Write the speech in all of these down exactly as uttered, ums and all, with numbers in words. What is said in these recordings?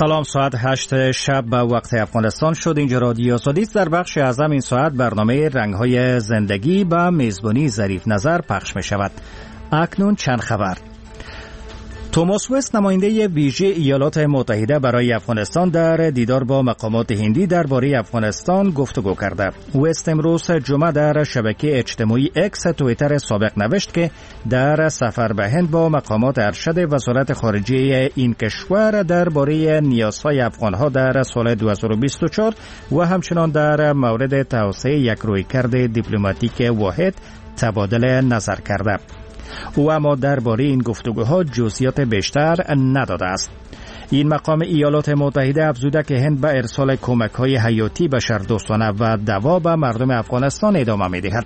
سلام، ساعت هشت شب به وقت افغانستان شد. اینجا رادیو آزادی در بخش اعظم این ساعت برنامه رنگ‌های زندگی با میزبانی ظریف نظر پخش می شود. اکنون چند خبر. توماس وست، نماینده ویژه ایالات متحده برای افغانستان، در دیدار با مقامات هندی درباره افغانستان گفتگو کرده. وست امروز جمعه در شبکه اجتماعی اکس توییتر سابق نوشت که در سفر به هند با مقامات ارشد وزارت خارجه این کشور درباره نیازهای افغانها در سال دو هزار و بیست و چهار و همچنان در مورد توسعه یک رویکرد دیپلماتیک واحد تبادل نظر کرده. او اما درباره این گفتگوها جزئیات بیشتر نداده است. این مقام ایالات متحده افزوده که هند به ارسال کمک‌های حیاتی بشردوستانه و دوا به مردم افغانستان ادامه می‌دهد.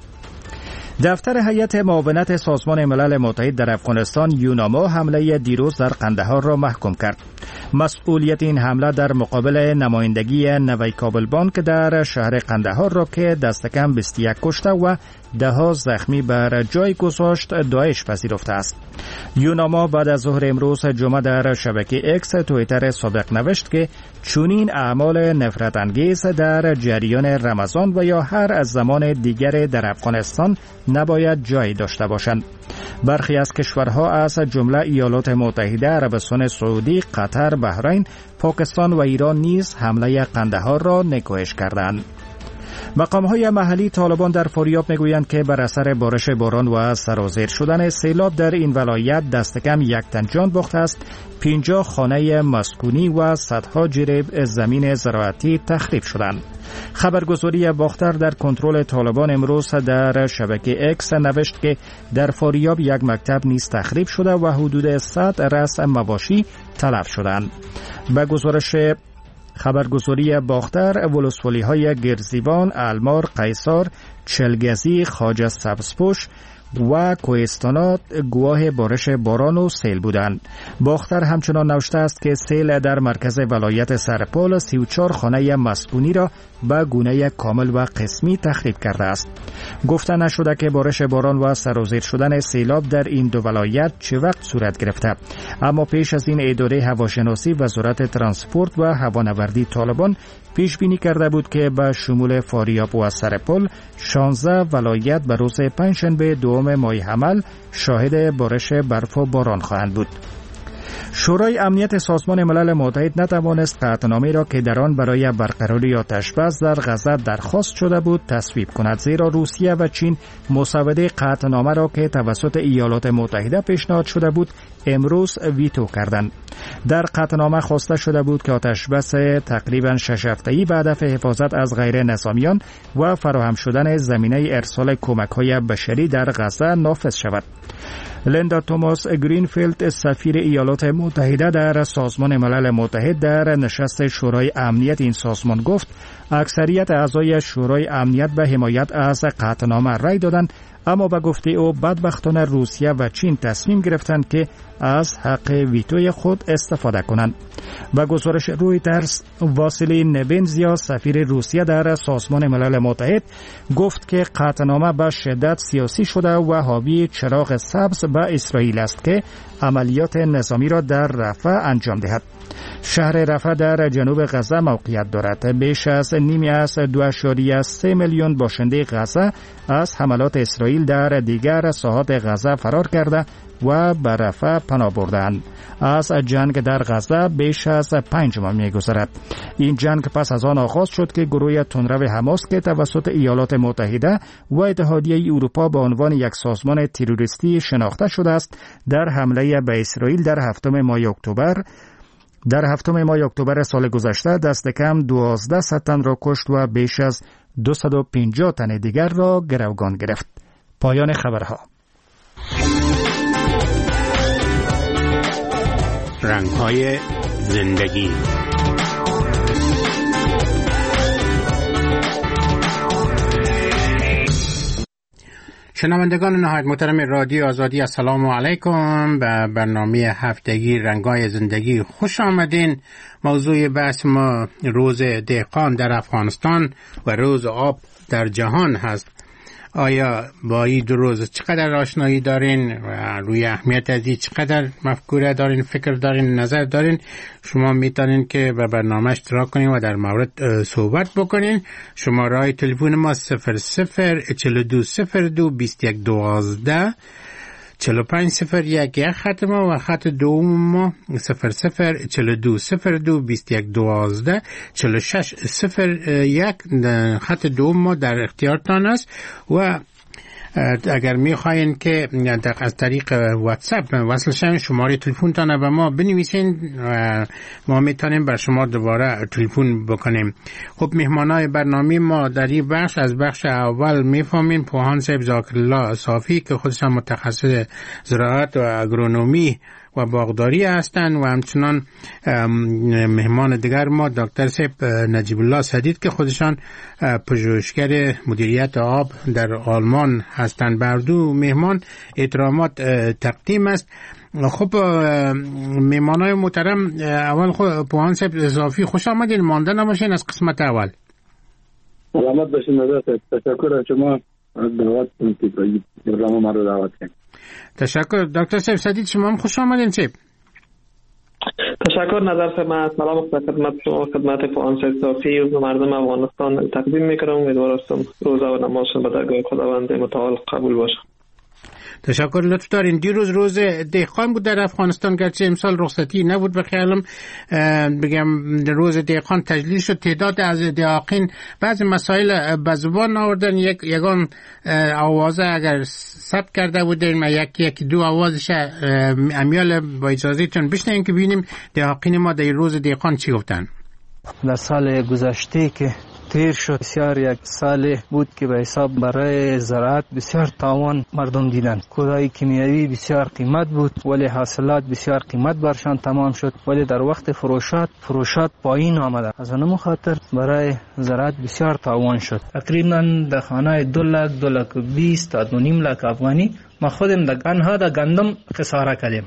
دفتر هیئت معاونت سازمان ملل متحد در افغانستان یوناما حمله دیروز در قندهار را محکوم کرد. مسئولیت این حمله در مقابل نمایندگی نوی کابل بانک در شهر قندهار را که دست کم بیست و یک کشته و ده ها زخمی بر جای گذاشت داعش پذیرفته است. یوناما بعد از ظهر امروز جمعه در شبکه اکس توییتر سابق نوشت که چنین اعمال نفرت انگیز در جریان رمضان و یا هر از زمان دیگر در افغانستان نباید جای داشته باشند. برخی از کشورها از جمله ایالات متحده، عربستان سعودی، قطر، بحرین، پاکستان و ایران نیز حمله قندهار را نکوهش کردند. مقام‌های محلی طالبان در فاریاب میگویند که بر اثر بارش باران و سرازیر شدن سیلاب در این ولایت دست کم یک تن جان باخته است، پنجاه خانه مسکونی و صدها جریب زمین زراعتی تخریب شدند. خبرگزاری باختر در کنترل طالبان امروز در شبکه اکس نوشت که در فاریاب یک مکتب نیز تخریب شده و حدود صد رأس مواشی تلف شدند. به گزارش خبرگزاری باختر، ولسوالی های گرزیوان، المار، قیصار، چلگزی، خواجه سبزپوش و کوهستانات گواه بارش باران و سیل بودند. باختر همچنان نوشته است که سیل در مرکز ولایت سرپل سی و چهار خانه مسکونی را به گونه کامل و قسمی تخریب کرده است. گفته نشده که بارش باران و سرازیر شدن سیلاب در این دو ولایت چه وقت صورت گرفته، اما پیش از این اداره هواشناسی وزارت ترانسپورت و هوانوردی طالبان پیش بینی کرده بود که به شمول فاریاب و سرپل شانزده ولایت به روز پنجشنبه دوم ماه حمل شاهد بارش برف و باران خواهند بود. شورای امنیت سازمان ملل متحد نتوانست قطعنامه‌ای را که در آن برای برقراری آتش‌بس در غزه درخواست شده بود تصویب کند، زیرا روسیه و چین مسوده قطعنامه را که توسط ایالات متحده پیشنهاد شده بود امروز ویتو کردند. در قطعنامه خواسته شده بود که آتش‌بس تقریباً شش هفته‌ای به هدف حفاظت از غیر نظامیان و فراهم شدن زمینه ارسال کمک‌های بشری در غزه نافذ شود. لیندا توماس گرینفیلد، سفیر ایالات متحده در سازمان ملل متحد، در نشست شورای امنیت این سازمان گفت اکثریت اعضای شورای امنیت به حمایت از قطعنامه رای دادند، اما به گفته او بدبختانه روسیه و چین تصمیم گرفتند که از حق ویتوی خود استفاده کنند. به گزارش رویترز، واسیلی نبنزیا، سفیر روسیه در سازمان ملل متحد، گفت که قطعنامه به شدت سیاسی شده و حاوی چراغ سبز به اسرائیل است که عملیات نظامی را در رفح انجام دهد. شهر رفح در جنوب غزه موقعیت دارد. بیش از نیمی از دو اشاریه سه میلیون باشنده غزه از حملات اسرائیل در دیگر ساحات غزه فرار کرده و به رفح پناه بردند. از جنگ در غزه بیش از پنج ماه می‌گذرد. این جنگ پس از آن آغاز شد که گروه تندرو حماس که توسط ایالات متحده و اتحادیه اروپا به عنوان یک سازمان تروریستی شناخته شده است، در حمله به اسرائیل در هفتم ماه اکتبر در هفتم ماه اکتبر سال گذشته دست کم دوازده صد تن را کشت و بیش از دویست و پنجاه تن دیگر را گروگان گرفت. پایان خبرها. رنگ‌های زندگی. شنوندگان نهایت محترم رادیو آزادی، السلام علیکم. به برنامه هفتگی رنگ‌های زندگی خوش آمدین. موضوع بحث ما روز دهقان در افغانستان و روز آب در جهان هست. آیا با این دو روز چقدر آشنایی دارین و روی اهمیت از این چقدر مفکوره دارین، فکر دارین، نظر دارین؟ شما میتونین که به برنامه اشتراک کنین و در مورد صحبت بکنین. شماره تلفن ما صفر صفر چهل و دو صفر دو بیست و یک دوازده چهل و پنج صفر یک یک خط ما و خط دوم ما صفر صفر چهل و دو صفر دو بیست و یک دوازده چهل و شش صفر یک خط دوم ما در اختیارتان است. و اگر میخواین که از طریق واتساپ وصل شوین، شماره تلفن تان به ما بنویسین و ما میتونیم بر شما دوباره تلفن بکنیم. خب مهمانای برنامه ما در این بخش از بخش اول میفهمین پوهان صاحب ذاکرالله صافی که خودش متخصص زراعت و اگرونومی و باغداری هستند و همچنان مهمان دیگر ما دکتر صاحب نجیب الله سدید که خودشان پژوهشگر مدیریت آب در آلمان هستند. بر دو مهمان احترامات تقدیم است. خب مهمانای محترم، اول خود پوهان صاحب صافی خوش آمدین، مانده نباشین از قسمت اول. سلامت باشین. تشکر از شما دعوت کنید که برنامه ما رو دعوت کنید. تشکر. دکتر صاحب سدید شما هم خوش آمدین. صاحب تشکر. نظر فرما سلام خدمت شما، خدمت پوهان صاحب صافی و مردم افغانستان تقدیم میکنم. امیدوارم روزه و نمازشون به درگاه خداوند متعال قبول باشه. تشکر. لطف دارین. دیروز روز دهقان بود در افغانستان، گرچه امسال رخصتی نبود به خیالم بگم روز دهقان تجلیل شد. تعداد از دهقان بعض مسائل به زبان آوردن، یک یگان آوازه اگر ثبت کرده بودیم یک یک دو آوازش امیال با اجازهتون بشنویم که ببینیم دهقان ما در روز دهقان چی گفتن. در سال گذشته که تیر شد بسیار یک سال بود که به حساب برای زراعت بسیار تاوان مردم دیدن. کودای کیمیایی بسیار قیمت بود ولی حاصلات بسیار قیمت برشان تمام شد، ولی در وقت فروشات فروشات پایین آمده. از آن خاطر برای زراعت بسیار تاوان شد. تقریبا در خانه دو لک دو لک بیست تا دو نیم لک افغانی ما خودم در گنها در گندم خساره کردیم.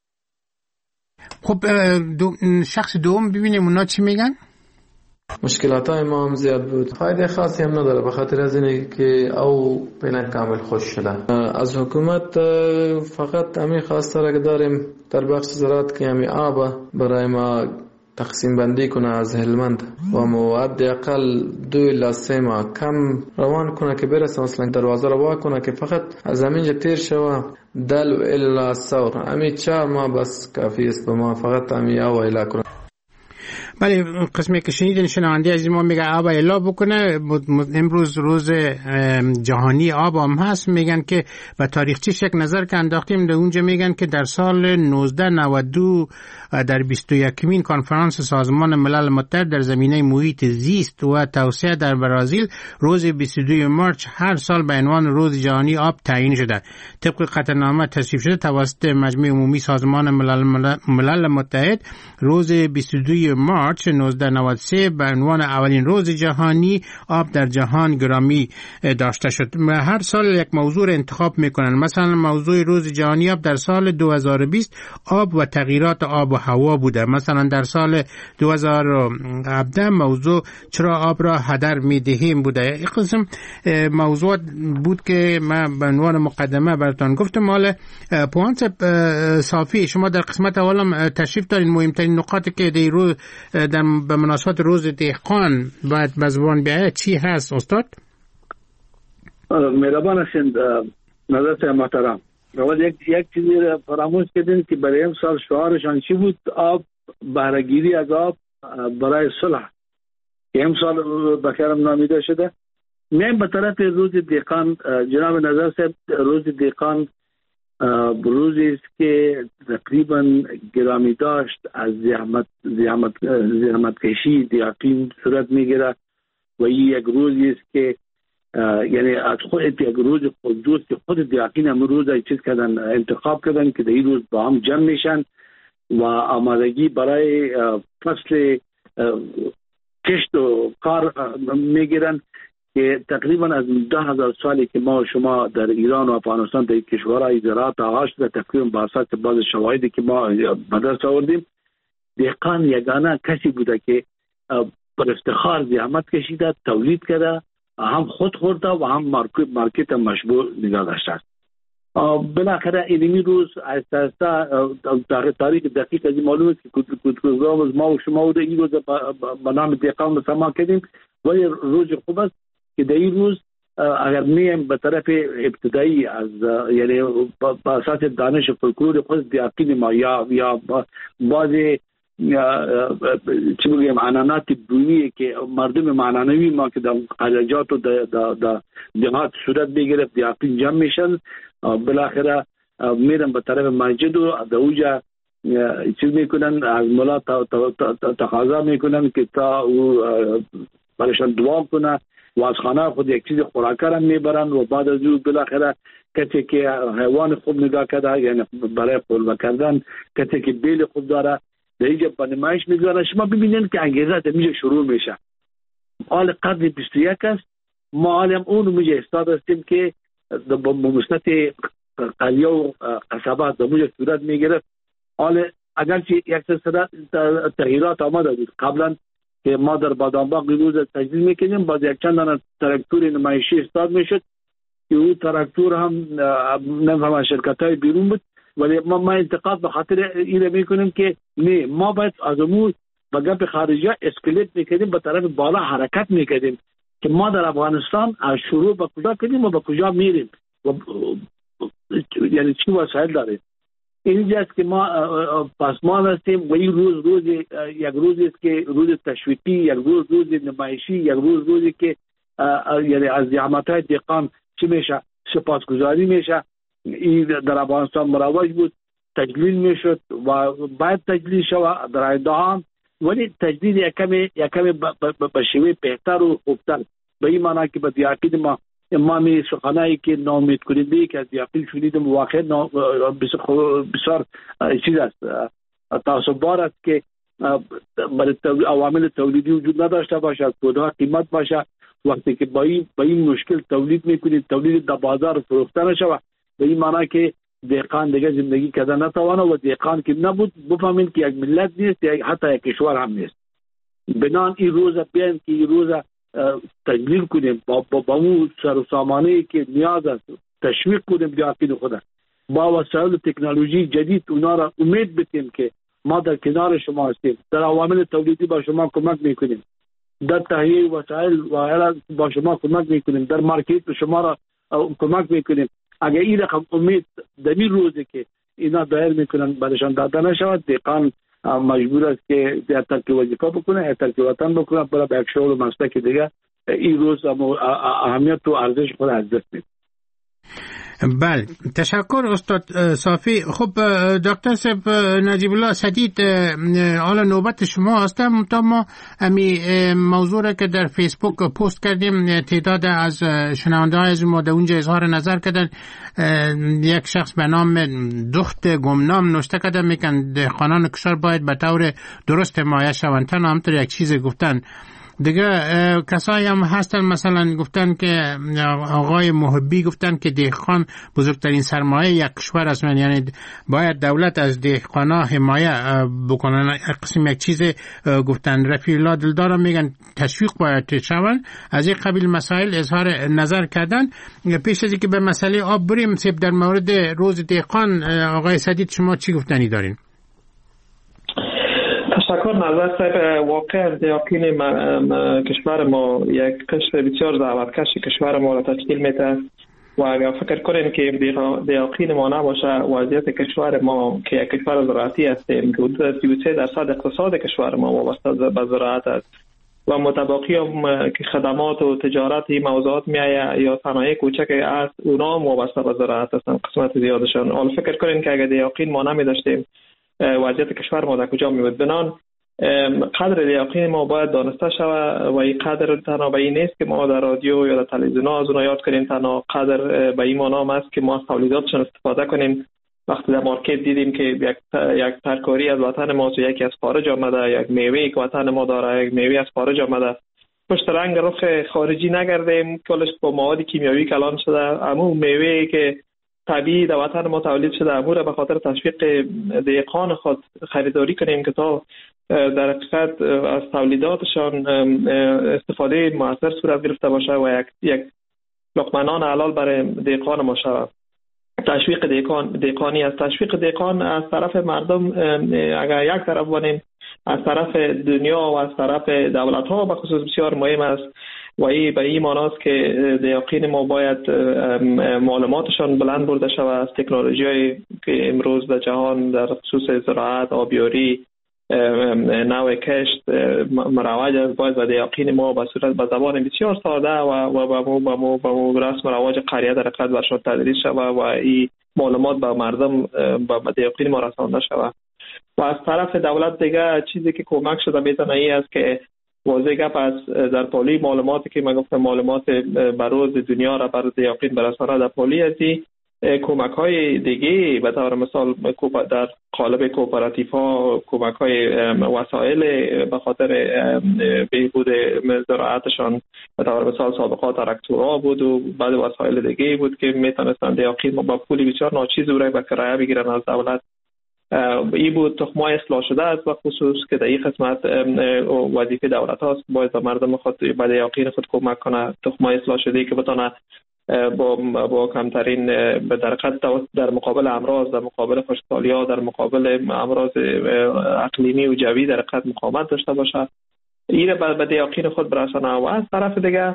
خب دو شخص دوم ببینیم اونا چی میگن. مشکلات های ما هم زیاد بود، فایده خاصی هم نداره به خاطر از اینه که او پینا کامل خوش شده. از حکومت فقط همین خواسته را که داریم در بخش زراعت که همین آب برای ما تقسیم بندی کنه از هلمند و مواد اقل دو الی سه ماه کم روان کنه که برسه مثلا دروازه رو وا کنه که فقط از همینجا تیر شوه دل الی سور همین چهار ماه بس کافی است به ما، فقط همین آب الی کنه. بله، قسمی که شنیدین شنونده از ما میگه آب اعلا بکنه. امروز روز جهانی آب هم هست. میگن که به تاریخچه یک نظر که انداختیم در اونجا میگن که در سال نوزده نود و دو در بیست و یکمین کنفرانس سازمان ملل متحد در زمینه محیط زیست و توسعه در برزیل روز بیست و دو مارس هر سال به عنوان روز جهانی آب تعیین شده. طبق قطعنامه تصویب شده توسط مجمع عمومی سازمان ملل, ملل متحد روز بیست و دو مارس نوزده نود و سه به عنوان اولین روز جهانی آب در جهان گرامی داشته شد. هر سال یک موضوع انتخاب میکنن. مثلا موضوع روز جهانی آب در سال دو هزار و بیست آب و تغییرات آب و هوا بوده. مثلا در سال دو هزار و هفده موضوع چرا آب را هدر میدهیم بوده. این قسم موضوع بود که من به عنوان مقدمه براتون گفتم. مال پوهان صافی شما در قسمت اولم تشریف دارین. مهمترین نقاطی که در روز در به مناسبت روز دهقان باید به زبان بیاید چی هست استاد؟ مهربان هستید نظر محترم. اول یک یک چیزی را فراموش کردین که برای امسال شعارشان چی بود؟ آب، بهره‌گیری از آب برای صلح که امسال بخیرم نامیده شده. میم به طرف روز دهقان جناب نظر صاحب، روز دهقان روزی است که تقریبا گرامی داشت از زحمت زحمت زحمت کشی دیاقین صورت میگیره و این یک روزی است که یعنی از خود یک روز خودجوست که خود دیاقین هم روز ای چیز کردن انتخاب کردن که در این روز با هم جمع میشن و آمادگی برای فصل کشت و کار میگیرن که تقریبا از ده هزار سالی که ما و شما در ایران و افغانستان در کشورهای زراعت آغاز شده، تقریبا با اساس بعض شواهدی که ما به دست آوردیم، دهقان یگانه کسی بوده که بر افتخار زحمت کشیده، تولید کرده هم خود خورده و هم مارکت مارکت مشبوع نگاه داشته. بالاخره اینمی روز از تاریخ دقیق از معلوم است که کودکوزام ما و شما و این روز به نام دیقان مسما کردیم، ولی روز خوب است که در این روز اگر میم به طرف ابتدایی از یعنی با اساس دانش فولکلور خود دیاقین ما یا یا بعضی چی بگیم عنعنات بومی که مردم معنوی ما که در قلعجات و در دهات صورت بگرفت دیاقین جمع میشن، بالاخره میرن به طرف مسجد و در اوجا چیز میکنن، از مولا تقاضا میکنن که تا او برشان دعا کنه و از خانه خود یک چیز خوراکه را میبرن و بعد از او بالاخره کسی که حیوان خوب نگاه کرده یعنی برای قلبه کردن کسی که بیل خوب داره در اینجا به نمایش میگذارن. شما ببینین که انگیزه در اینجا شروع میشه. حال قرن بیست و یک است، ما حالیم اون میجا استاد هستیم که با مستط قلیه و قصبات در موجه صورت میگرفت. حال اگرچه یک سلسله تغییرات آمده بود قبلا که ما در بادامباغ روز تجدید میکنیم، باز یک چند تراکتور نمایشی استاد میشد که او تراکتور هم نفهم شرکت های بیرون بود، ولی ما ما انتقاد به خاطر این میکنیم که نه، ما باید از امور به گپ خارجی اسکلیت میکنیم، به طرف بالا حرکت میکنیم که ما در افغانستان از شروع به کجا کنیم و به کجا میریم و یعنی چی وسایل داریم. اینجاست که ما پاسمان هستیم و این روز روز یک روزی است که روز تشویقی، یک روز روز نمایشی، یک روز روزی که یعنی از زحمت‌های دهقان چی میشه سپاسگزاری میشه. این در افغانستان مروج بود، تجلیل میشد و باید تجلیل شود در آینده هم، ولی تجلیل یکمی یکمی به شیوه بهتر و خوبتر، به این معنی که به دیاقین ما امامی سخنایی که نامید کننده که از دیاقین شدیدم واقع بسیار چیز است، تعصب‌بار است که برای عوامل تولیدی وجود نداشته باشه، کودها قیمت باشه. وقتی که با این با این مشکل تولید میکنید، تولید در بازار فروخته نشود، به این معنی که دهقان دیگه زندگی کردن نتوانه و دهقان که نبود بفهمید که یک ملت نیست یا حتی یک کشور هم نیست. بنان این روز بیان که این روز تجلیل کنیم با با, با اون سر و سامانه‌ای که نیاز است، تشویق کنیم دیاقین خود با وسایل تکنولوژی جدید اونا را امید بدیم که ما در کنار شما هستیم، در عوامل تولیدی با شما کمک میکنیم، در تهیه وسایل و با شما کمک میکنیم، در مارکت شما را کمک میکنیم. اگر این رقم امید در این روزی که اینا دایر میکنن برشان داده نشود، دهقان مجبور است که در ترک وظیفه بکنه، در ترک وطن بکنه، برای به یک شغل و مسلک دیگه این روز اهمیت و ارزش خود از دست میده. بله، تشکر استاد صافی. خب دکتر صاحب نجیب الله سدید، حالا نوبت شما هستم. تا ما امی موضوع را که در فیسبوک پست کردیم، تعداد از شنونده های از ما در اونجا اظهار نظر کردن. یک شخص به نام دخت گمنام نوشته کردن میگن دهقانان کشور باید به طور درست حمایت شوند. تنها همطور یک چیز گفتن. دیگه کسایی هم هستن مثلا گفتن که آقای محبی گفتن که دهقان بزرگترین سرمایه یک کشور است، یعنی باید دولت از دهقانا حمایت بکنن. قسم یک چیز گفتن. رفیع الله دلدار میگن تشویق باید شون. از این قبیل مسائل اظهار نظر کردن. پیش از اینکه به مسئله آب بریم سیب، در مورد روز دهقان آقای سدید شما چی گفتنی دارین؟ تشکر نظر صاحب. واقعا دیاقین کشور ما یک قشر بسیار زحمتکش کشور ما را تشکیل میده و اگر فکر کنین که دیاقین ما نباشه، وضعیت کشور ما که یک کشور زراعتی هستیم که حدود سی و سه درصد اقتصاد کشور ما وابسته به زراعت است و متباقی هم که خدمات و تجارت این موضوعات میایه یا صنایع کوچک است اونا هم وابسته به زراعت هستن قسمت زیادشان. حالا فکر کنین که اگر دیاقین ما نمی داشتیم وضعیت کشور ما در کجا می بود. بنان قدر دیاقین ما باید دانسته شود و این قدر تنها به این نیست که ما در رادیو یا در تلویزیون از اونها یاد کنیم، تنها قدر به این معنی است که ما از تولیداتشون استفاده کنیم. وقتی در مارکت دیدیم که یک یک ترکاری از وطن ما و یکی از خارج آمده، یک میوه که وطن ما داره یک میوه از خارج آمده، پشت رنگ رخ خارجی نگردیم، کلش با مواد کیمیایی کلان شده، اما میوه که طبیعی در وطن ما تولید شده امور به خاطر تشویق دهقان خود خریداری کنیم که تا در حقیقت از تولیداتشان استفاده مؤثر صورت گرفته باشه و یک یک لقمه نان حلال برای دهقان ما شود. تشویق دهقان دهقانی از تشویق دهقان از طرف مردم اگر یک طرف باشیم، از طرف دنیا و از طرف دولت ها به خصوص بسیار مهم است و این به این معنی است که دهقان ما باید معلوماتشان بلند برده شود از تکنولوژی هایی که امروز در جهان در خصوص زراعت، آبیاری، نوع کشت مروج است. باید به دهقان ما به صورت به زبان بسیار ساده و و به مو به مو به مو رسم و رواج قریه در حقیقت برشان تدریس شود و این معلومات به مردم به دهقان ما رسانده شود. و از طرف دولت دیگه چیزی که کمک شده میتونه این است که واضح گپ است در پالی معلوماتی که من گفتم معلومات بروز دنیا را بر دهقان برسانه در پالی هستی کمک های دیگه به طور مثال در قالب کوپراتیو ها کمک های وسایل به خاطر بهبود زراعتشان به طور مثال سابقا تراکتورها بود و بعد وسایل دیگه بود که میتونستند دهقان با پولی بسیار ناچیز رو به کرایه بگیرن از دولت. ای بود تخمای اصلاح شده است و خصوص که در این قسمت وظیفه دولت هاست باید به مردم خود به دهقان خود کمک کنه تخمای اصلاح شده که بتونه با با کمترین در در مقابل امراض، در مقابل خشکسالی ها، در مقابل امراض اقلیمی و جوی در حقیقت مقاومت داشته باشه. این به دهقان خود برسانه و از طرف دیگه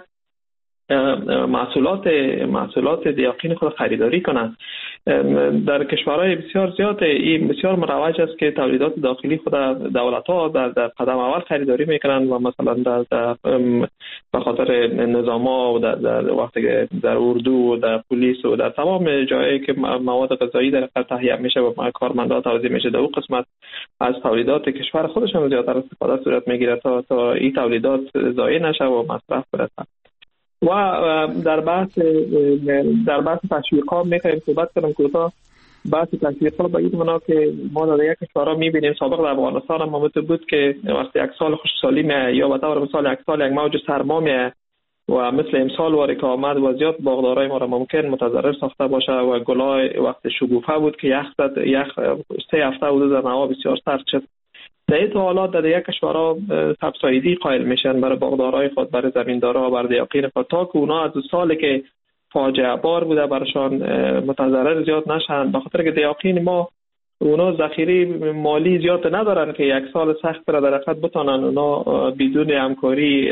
محصولات محصولات دهقان خود خریداری کنند. در کشورهای بسیار زیاد این بسیار مروج است که تولیدات داخلی خود دولت ها در, در قدم اول خریداری میکنند و مثلا در, در به خاطر نظام ها و در, در وقتی در اردو و در پلیس و در تمام جایی که مواد غذایی در تهیه میشه و کارمندان توزیع میشه در اون قسمت از تولیدات کشور خودشان زیادتر استفاده صورت میگیره تا تا این تولیدات ضایع نشه و مصرف برسه. و در بحث در بحث تشویق‌ها می‌خوایم صحبت کنم کوتاه. بحث تشویق‌ها به این معنا که ما در یک کشورها می‌بینیم سابق در افغانستان هم ممکن بود که وقتی یک سال خشکسالی میاد یا به طور مثال یک سال یک موج سرما میاد و مثل امسال واری که آمد و زیاد باغدارای ما را ممکن متضرر ساخته باشه و گلای وقت شکوفه بود که یخ زد یخ سه هفته حدود در هوا بسیار سرد شد. در این حالات در یک کشورها سبسایدی قائل میشن برای باغدارای خود، برای زمیندارا، برای دهقان خود تا که اونا از سالی که فاجعه بار بوده برشان متضرر زیاد نشن، به خاطر که دهقان ما اونا ذخیره مالی زیاد ندارن که یک سال سخت را در حقیقت بتونن اونا بدون همکاری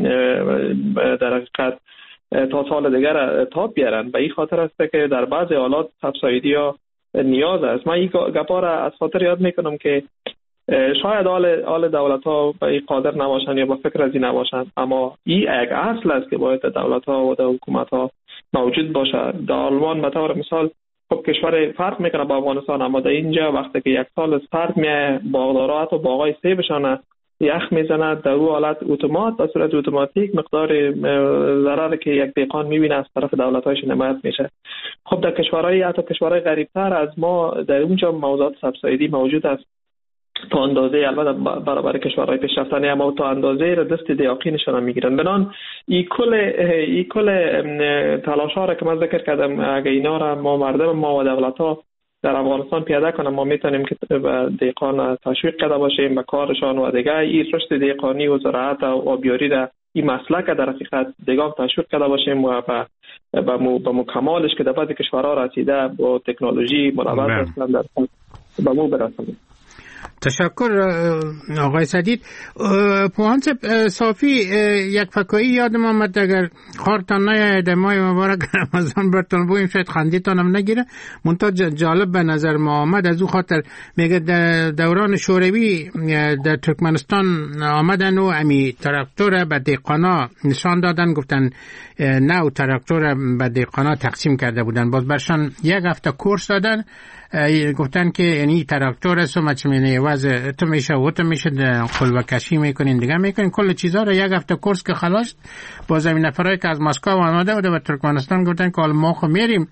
در حقیقت تا سال دیگر تاب بیارن. به این خاطر است که در بعضی حالات سبسایدی ها نیاز است. من این گپا را از خاطر یاد میکنم که شاید آل آل دولت ها به این قادر نباشن یا با فکر از این نباشن، اما این یک اصل است که باید دولت ها و حکومت ها موجود باشه. در آلمان به طور مثال خب کشور فرق میکنه با افغانستان، اما در اینجا وقتی که یک سال سرد میاد باغدارا حتی باغای سیبشان یخ میزنه، در اون حالت اتومات به صورت اتوماتیک مقدار ضرری که یک دهقان میبینه از طرف دولت هایش حمایت میشه. خب در کشورهای حتی کشورهای غریبتر از ما در اونجا موضوعات سبسایدی موجود است تا اندازه، البته برابر کشورهای پیشرفته نه، اما تا اندازه را دست دهقانشان هم میگیرن. بنان این کل این کل تلاش ها را که من ذکر کردم اگه اینا را ما مردم ما و دولت ها در افغانستان پیاده کنیم ما میتونیم که به دهقان تشویق کرده باشیم به کارشان و دیگه این رشد دهقانی و زراعت و آبیاری را این مسلک در حقیقت دیگه تشویق کرده باشیم و به به مکمالش که در بعضی کشورها رسیده با تکنولوژی ملوث هستند در به مو برسونیم. تشکر آقای سدید. پوهان صافی یک فکایی یادم آمد اگر خارتان نیاید ماه مبارک رمضان برتون بویم شاید خندیتان هم نگیره، منتها جالب به نظر ما آمد از او خاطر میگه دوران شوروی در ترکمنستان آمدن و امی تراکتور به دهقانا نشان دادن، گفتن نو تراکتور به دهقانا تقسیم کرده بودن، باز برشان یک هفته کورس دادن، گفتن که یعنی تراکتور است و مچمینه وضع تو میشه و تو میشه قلبه کشی میکنین دیگه میکنین کل چیزها رو یک هفته کورس که خلاص. باز این نفرایی که از مسکو آمده بوده و ترکمنستان گفتن که حالا ما خو میریم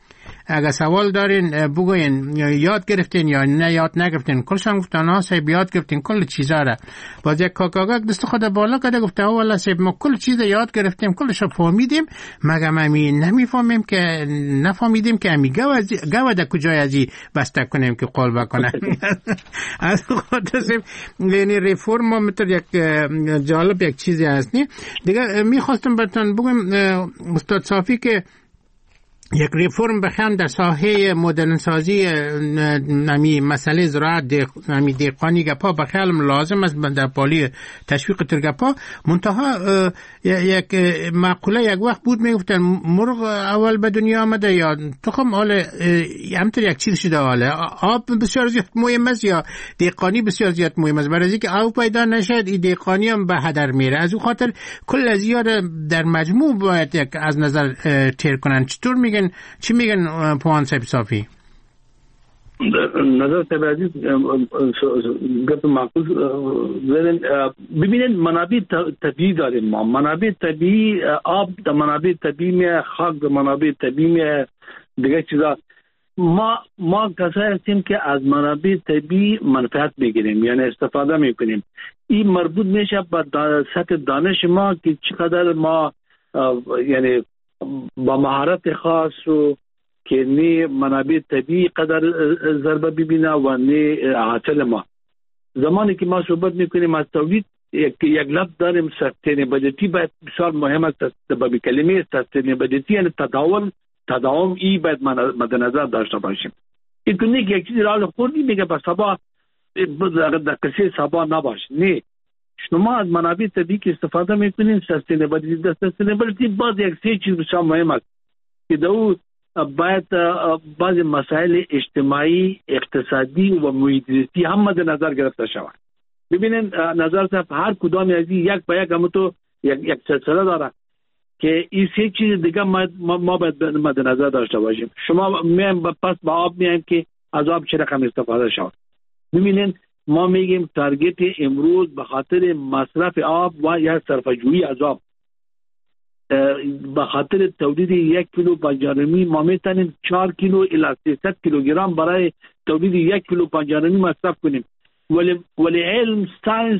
اگه سوال دارین بگوین یاد گرفتین یا نه یاد نگرفتین. کلشان گفتن ها صاحب یاد گرفتین کل چیزا را. باز یک کاکاگا دست خود بالا کرده گفته ها والله صاحب ما کل چیز یاد گرفتیم کلش فهمیدیم مگه امی نمیفهمیم که نفهمیدیم که امی گاو در کجای ازی بسته کنیم که قول بکنه. از خاطر صاحب یعنی ریفورم ما مثل یک جالب یک چیزی هست نی دیگه. میخواستم براتون بگم استاد صافی که یک ریفورم بخوام در ساحه مدرن سازی نمی مسئله زراعت نمی دهقانی گپا بخیالم لازم است در پالی تشویق تر گپا. منتها یک مقوله یک وقت بود میگفتن مرغ اول به دنیا آمده یا تخم حال همطور یک چیز شده حاله آب بسیار زیاد مهم است یا دهقانی بسیار زیاد مهم است. برای اینکه آب پیدا نشد این دهقانی هم به هدر میره. از اون خاطر کل از یار در مجموع باید یک از نظر تیر کنن. چطور میگن چی میگن پوان صاحب صافی؟ نظر صاحب عزیز گفت معقول ببینید منابع طبیعی داریم ما. منابع طبیعی آب در منابع طبیعی می خاک در منابع طبیعی می دیگه چیزا ما ما کسایی هستیم که از منابع طبیعی منفعت میگیریم یعنی استفاده میکنیم. این مربوط میشه به سطح دانش ما که چقدر ما یعنی با مهارت خاص و که نی منابع طبیعی قدر ضربه ببینه و نی حاصل ما. زمانی که ما صحبت میکنیم از تولید یک یک لفظ داریم سستینبلیتی باید بسیار مهم است. به کلمه سستینبلیتی یعنی تداول تداوم ای باید مد نظر داشته باشیم. این کنی که یک چیزی را خوردی میگه به سبا در کسی سبا نباش. نه شما از منابع طبیعی که استفاده میکنین سستینبلیتی سستینبلیتی باز یک سه چیز بسیار مهم است که دو باید بعض مسائل اجتماعی اقتصادی و محیط‌زیستی هم مد نظر گرفته شود. ببینین نظر صاحب هر کدام از یک به یک هم تو یک یک سلسله داره که این سه چیز دیگه ما ما باید مد نظر داشته باشیم. شما میایم پس با آب میایم که از آب چه رقم استفاده شود. ببینین ما میگیم تارگت امروز به خاطر مصرف آب و یا صرفه‌جویی از آب به خاطر تولید یک کیلو بنجارمی ما میتونیم چهار کیلو الی سیصد کیلوگرم برای تولید یک کیلو بنجارمی مصرف کنیم. ولی ولی علم ساینس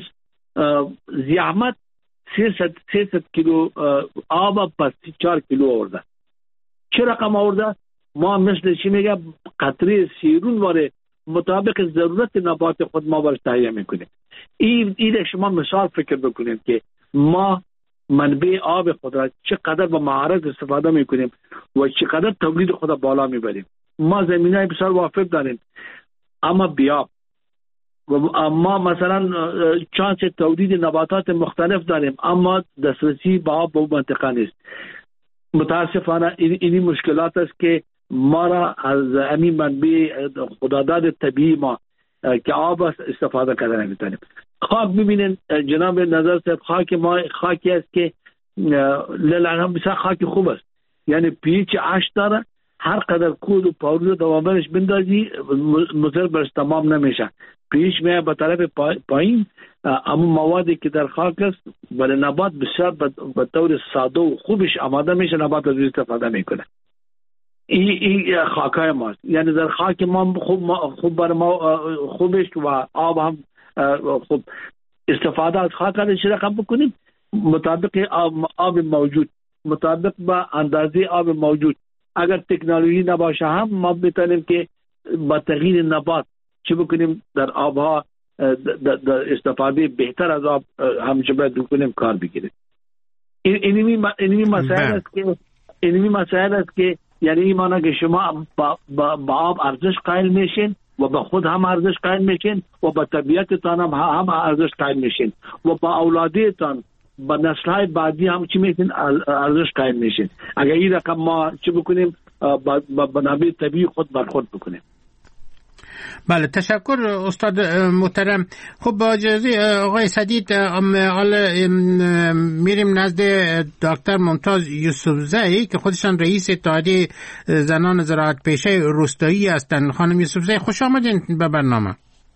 زحمت سیصد کیلو آب پس چهار کیلو آورده. چه رقم آورده؟ ما مثل چی میگه قطره سیرون واره مطابق ضرورت نبات خود ما برش تهیه میکنیم. این این شما مثال فکر بکنید که ما منبع آب خود را چقدر با مهارت استفاده میکنیم و چقدر تولید خود بالا میبریم. ما زمینای بسیار وافر داریم اما بیاب و ما مثلا چانس تولید نباتات مختلف داریم اما دسترسی به آب به منطقه نیست. متاسفانه این اینی مشکلات است که ما را از همین منبع خداداد طبیعی ما که آب استفاده کردن نمیتونیم. خاک ببینین جناب نظر صاحب خاک ما خاکی است که للعنه بسیار خاک خوب است یعنی پیچ هشت داره. هر قدر کود و پاور دوامش بندازی مضر برش تمام نمیشه. پیش میه به طرف پایین اما موادی که در خاک است ولی نبات بسیار به طور ساده و خوبش آماده میشه نبات از استفاده میکنه. این این خاکای ماست یعنی در خاک ما خوب خوب بر ما خوبش و آب هم خوب استفاده از خاک را چه رقم بکنیم مطابق آب, آب موجود مطابق با اندازه آب موجود. اگر تکنولوژی نباشه هم ما میتونیم که با تغییر نبات چه بکنیم در آبها در استفاده بهتر از آب همچه باید بکنیم کار بگیریم. اینمی اینمی مسائل است که اینمی مسائل است که یعنی این معنی که شما با, با, با آب ارزش قائل میشین و به خود هم ارزش قائل میشین و به طبیعتتان هم هم ارزش قائل میشین و با اولادتان با نسل‌های بعدی هم چی میشین ارزش قائل میشین. اگر این رقم ما چی بکنیم با منابع طبیعی خود بر خود بکنیم. بله تشکر استاد محترم. خب با اجازه آقای سدید حالا میریم نزد دکتر ممتاز یوسفزئی که خودشان رئیس اتحادیه زنان زراعت پیشه روستایی هستند. خانم یوسفزئی خوش آمدین به برنامه.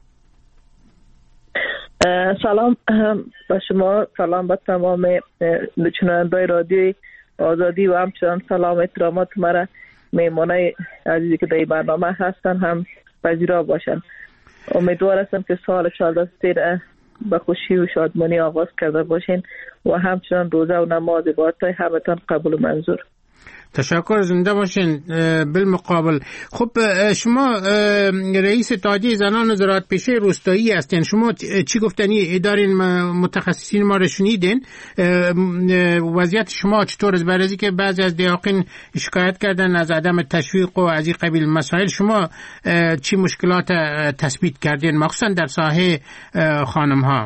سلام با شما، سلام با تمام شنوندگان رادیو آزادی و همچنان سلام احترامات مرا مهمانای عزیزی که در این برنامه هستن هم پذیرا باشن. امیدوار هستم که سال چهارده سیره به خوشی و شادمانی آغاز کرده باشین و همچنان روزه و نماز عبادت همتان قبول و منظور. تشکر، زنده باشین. بالمقابل خب شما رئیس اتحادیه زنان و زراعت پیشه روستایی هستین، شما چی گفتنی دارین؟ متخصصین ما رو شنیدین، وضعیت شما چطور است؟ برای که بعضی از دیاقین شکایت کردن از عدم تشویق و از این قبیل مسائل، شما چی مشکلات تثبیت کردین مخصوصا در ساحه خانم ها؟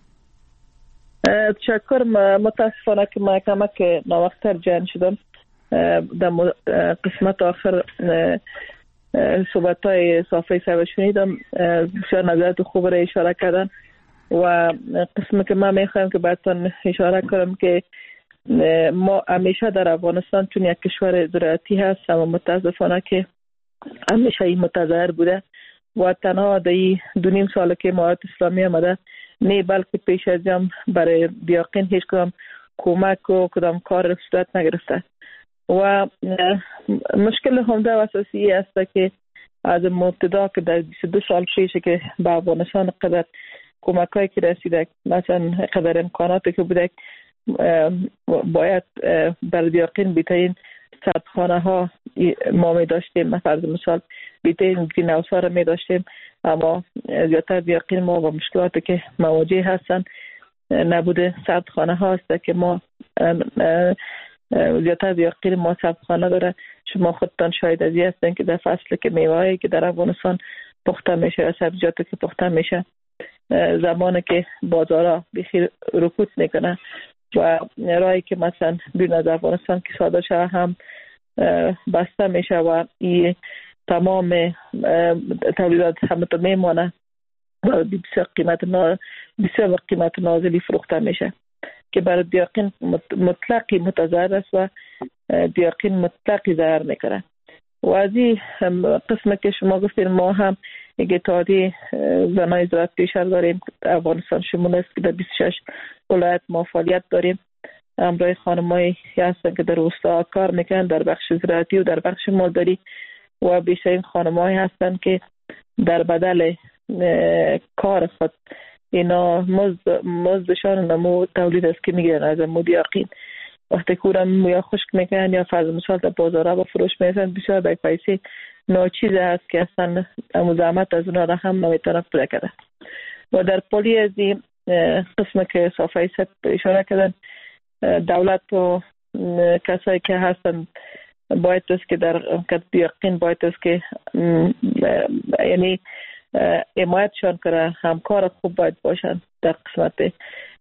تشکر. متاسفانه که ما کمک ناوقتر جان شدم در قسمت آخر صحبت‌های صافی صاحب شنیدم، بسیار نظرات خوب را اشاره کردن و قسمی که من میخوایم که براتون اشاره کنم که ما همیشه در افغانستان چون یک کشور زراعتی هست اما متاسفانه که همیشه این متظاهر بوده و تنها در این دو نیم سال که امارات اسلامی آمده نه بلکه پیش از هم برای دیاقین هیچ کدام کمک و کدام کار صورت نگرفته و مشکل همده و اساسی است که از مبتدا که در بیست و دو سال پیش که به افغانستان قدر کمک هایی که رسیده، مثلا قدر امکاناتی که بوده، باید بر دیاقین بیترین صدخانه ها ما می داشتیم، مثلا مثال بیترین گرین هاوس ها را می داشتیم، اما زیادتر دیاقین ما با مشکلاتی که مواجه هستند نبوده صدخانه ها است که ما زیادتر دیاقین ما صدخانه داره. شما خودتان شاید ازی هستن که در فصل که میوه‌ای که در افغانستان پخته میشه یا سبزیجاتی که پخته میشه زمانی که بازارا بخیر رکود میکنه و راهی که مثلا بیرون از افغانستان که صادر شده هم بسته میشه و این تمام تولیدات همه تو میمانه و بسیار قیمت نا... بسیار قیمت نازلی فروخته میشه که برای دیاقین مطلقی متضرر است و دیاقین مطلقی ضرر میکنه. و از این قسم که شما گفتین ما هم یک اتحادیه زنای زراعت پیشه داریم افغانستان شمول است که در بیست و شش ولایت ما فعالیت داریم. همراه خانمایی هستن که در روستا کار میکنن در بخش زراعتی و در بخش مالداری و بیشترین خانمایی هستن که در بدل کار خود اینا مزد مزدشان نمو تولید است که میگیرن از مدیاقین. وقتی کورم مویا خشک میکنن یا فرض مثال در بازارها با فروش میرسن بسیار به پیسه ناچیز هست که اصلا مزاحمت از اونها را هم نمیتونه پوره کرده. و در پولی از این قسم که صافی ست اشاره کردن دولت و کسایی که هستن باید است که در دیاقین باید است که یعنی حمایتشان کنه، همکار خوب باید باشن در قسمت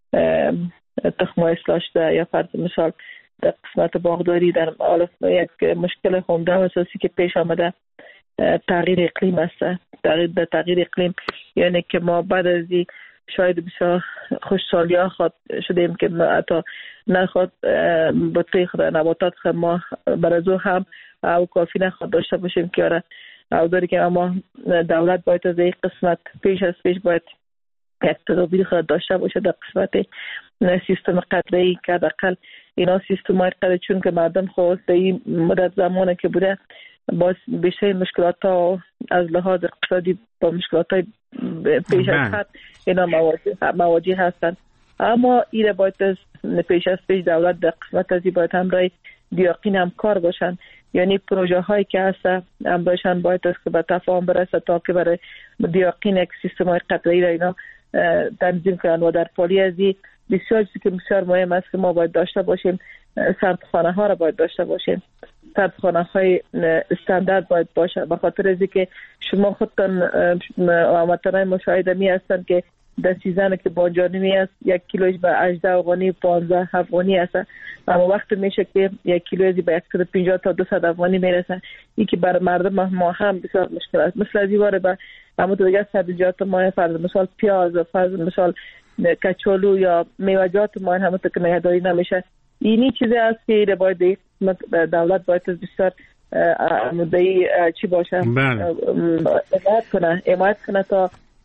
تخم اصلاح شده یا فرض مثال در قسمت باغداری. در یک مشکل عمده و اساسی که پیش آمده تغییر اقلیم است. تغییر در تغییر اقلیم یعنی که ما بعد از این شاید بسیار خوشحالی ها خود شدیم که حتی نخواد بطری خود نباتات خود ما برازو هم او کافی نخواد داشته باشیم که آره او داری که اما دولت باید از این قسمت پیش از پیش باید یک تدابیر خود داشته باشه در قسمت سیستم قطره‌ای که حداقل اینا سیستم های قطره چون که مردم خود در این مدت زمانه که بوده باز بیشتر مشکلات ها از لحاظ اقتصادی با مشکلات های پیش از حد اینا مواجه, مواجه هستن. اما این باید از پیش از پیش دولت در قسمت ازی باید همراه دیاقین هم کار باشن، یعنی پروژه هایی که هست هم باشن باید از که به تفاهم برسه تا که برای دیاقین یک سیستم های قطعی را اینا تنظیم کنن. و در پالی ازی بسیار چیزی که بسیار مهم است که ما باید داشته باشیم سردخانه ها را باید داشته باشیم. سردخانه های استاندارد باید باشه به خاطر از که شما خودتان هموطنان مشاهده می هستند که در سیزن که بانجانی است یک کیلویش به هجده افغانی پانزده افغانی است، اما وقت میشه که یک کیلویی به صد و پنجاه تا دویست افغانی میرسه. این که برای مردم ما هم بسیار مشکل است. مثل از دیواره به اما تو دیگه سبزیجات ما فرض مثال پیاز و فرض مثال کچالو یا میوه‌جات ما هم تو نگهداری نمیشه. اینی چیزی است که باید دولت باید بسیار مدعی چی باشه حمایت کنه حمایت کنه تا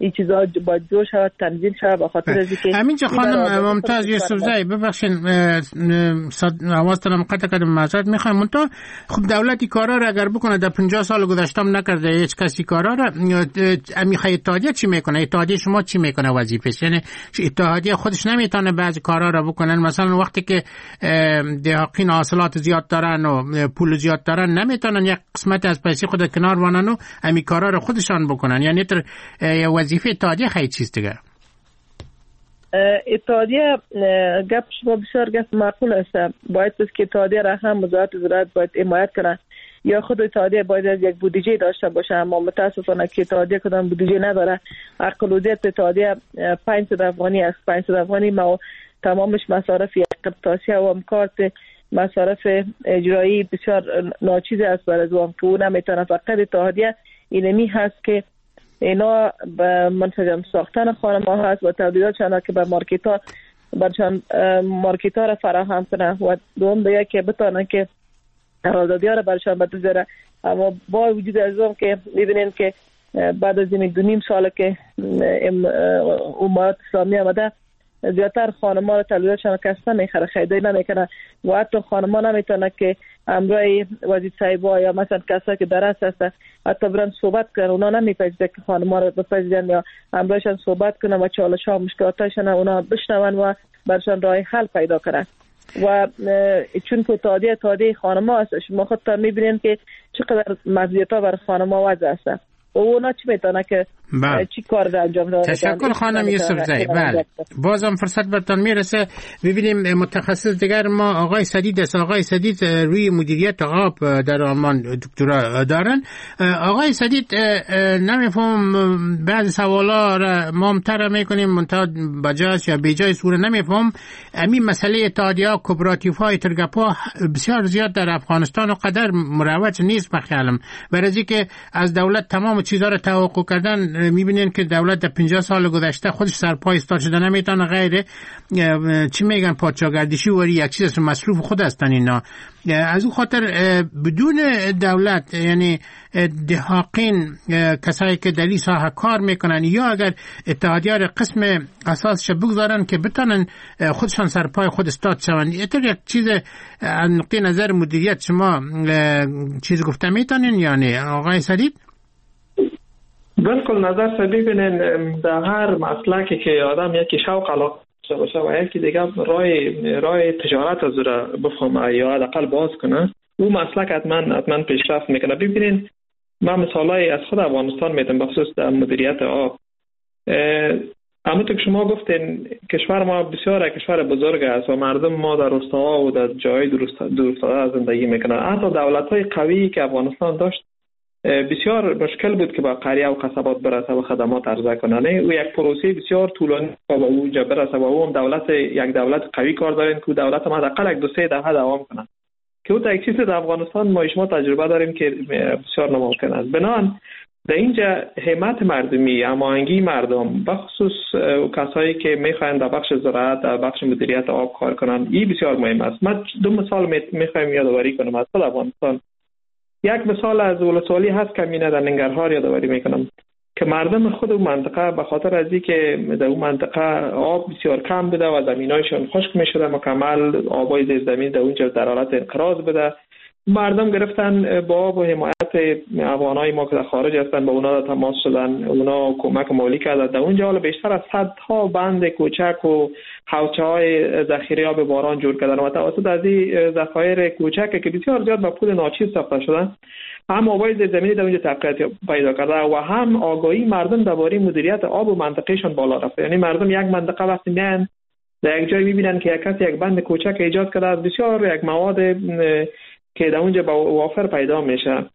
این چیزا با جوش شود تنظیم شود به خاطر از اینکه همینجا خانم ممتاز یوسفزئی ببخشید آواز تونم قطع کردم معذرت میخوایم منتها خب دولتی کارا را اگر بکنه در پنجاه سال گذشته هم نکرده هیچ کسی کارا را میخواد اتحادیه چی میکنه اتحادیه شما چی میکنه وظیفش یعنی اتحادیه خودش نمیتونه بعضی کارا را بکنن مثلا وقتی که دهقین حاصلات زیاد دارن و پول زیاد دارن نمیتونن یک قسمت از پیسه خود کنار وانن و همین کارا را خودشان بکنن یعنی تر وظیفه اتحادیه خیلی چیز دیگه اتحادیه گپ شما بسیار گپ معقول است باید که اتحادیه را هم وزارت زراعت باید حمایت کنه یا خود اتحادیه باید از یک بودجه داشته باشه اما متاسفانه که اتحادیه کدام بودجه نداره اقلودیت اتحادیه پانصد افغانی است پانصد افغانی ما تمامش مصارف اقتصادی و امکانات مصارف اجرایی بسیار ناچیز است برای دوام که اون نمیتونه فقط اتحادیه اینمی هست که اینا به منسجم ساختن خانم‌ها هست و تولیداتشان که به مارکت‌ها برشان مارکت‌ها را فراهم کنه و دوم دیگه که بتونن که قراردادی‌ها را برشان بذاره اما با وجود از اون که می‌بینیم که بعد از این دو نیم سال که امارات اسلامی آمده زیادتر خانم‌ها را تولیداتشان کسته می‌خره خریداری نمی‌کنه و حتی خانم‌ها نمی‌تونن که امروی وزیر صاحبا یا مثلا کسایی که درس هست حتی برن صحبت کنن اونا نمیپذیرن که خانم‌ها رو بپذیرن یا امرویشان صحبت کنن و چالش‌ها و مشکلاتاشون اونا بشنون و برشان راه حل پیدا کنن و چون که اتحادیه اتحادیه خانم‌ها هست شما خودتان می‌بینید که چقدر مزیت‌ها برای خانم‌ها وضع هست و اونا چی میتونه که چی کار در انجام داده تشکر خانم یوسفزئی بله بازم فرصت برتان میرسه ببینیم متخصص دیگر ما آقای سدید است آقای سدید روی مدیریت آب در آلمان دکترا دارن آقای سدید نمیفهم بعضی سوالا را ما مطرح میکنیم منتها بجاست یا بیجای سوره نمیفهم همین مسئله اتحادیه کوپراتیف های ترگپا بسیار زیاد در افغانستان و قدر مروج نیست بخیالم برای که از دولت تمام چیزها را توقع کردن میبینین که دولت در پنجاه سال گذشته خودش سرپای ایستاد شده نمیتونه غیر چی میگن پادشاهگردشی وری یک چیز از مصروف خود هستن اینا از اون خاطر بدون دولت یعنی دهاقین کسایی که در این ساحه کار میکنن یا اگر اتحادیه را قسم اساسش بگذارن که بتونن خودشان سرپای خود استاد شون اینطور یک چیز از نقطه نظر مدیریت شما چیز گفته میتونین یعنی آقای سدید بالکل نظر سه ببینین در هر مسلکی که آدم یکی شوق علاقه باشه و یکی دیگه راه راه تجارت از را بفهمه یا حداقل باز کنه اون مسلک حتما حتما پیشرفت میکنه ببینین من مثالای از خود افغانستان میدم بخصوص در مدیریت آب همونطور که شما گفتین کشور ما بسیار کشور بزرگ است و مردم ما در روستاها و در جای دورافتاده زندگی میکنن حتی دولت‌های قوی که افغانستان داشت بسیار مشکل بود که با قریه و قصبات برسه و خدمات عرضه کنه او یک پروسه بسیار طولانی با او جا برسه و او هم دولت یک دولت قوی کار دارین که دولت ما حداقل یک دو سه دهه دوام کنه که او تا یک چیز در افغانستان ما شما تجربه داریم که بسیار ناممکن است بنان در اینجا همت مردمی هماهنگی مردم بخصوص کسایی که میخواین در بخش زراعت در بخش مدیریت آب کار کنن این بسیار مهم است من دو مثال میخوایم یادآوری کنم از افغانستان یک مثال از ولسوالی هست که مینه در ننگرهار یادآوری میکنم که مردم خود اون منطقه به خاطر از اینکه در اون منطقه آب بسیار کم بوده و زمینایشون خشک میشده مکمل آبای زیر زمین در اونجا در حالت انقراض بوده مردم گرفتن با آب و حمایت افغانای ما که در خارج هستن با اونا در تماس شدن اونا کمک مالی کردن در اونجا حالا بیشتر از صدها بند کوچک و حوضچه‌های ذخیره آب باران جور کردن و توسط از این ذخایر کوچک که بسیار زیاد با پول ناچیز ساخته شدن هم آبای زیرزمینی در اونجا تقویت پیدا کرده و هم آگاهی مردم درباره مدیریت آب و منطقهشون بالا رفته یعنی مردم یک منطقه وقتی میان در یک جای میبینن که یک کسی یک بند کوچک ایجاد کرده از بسیار یک مواد که در اونجا با وافر پیدا میشه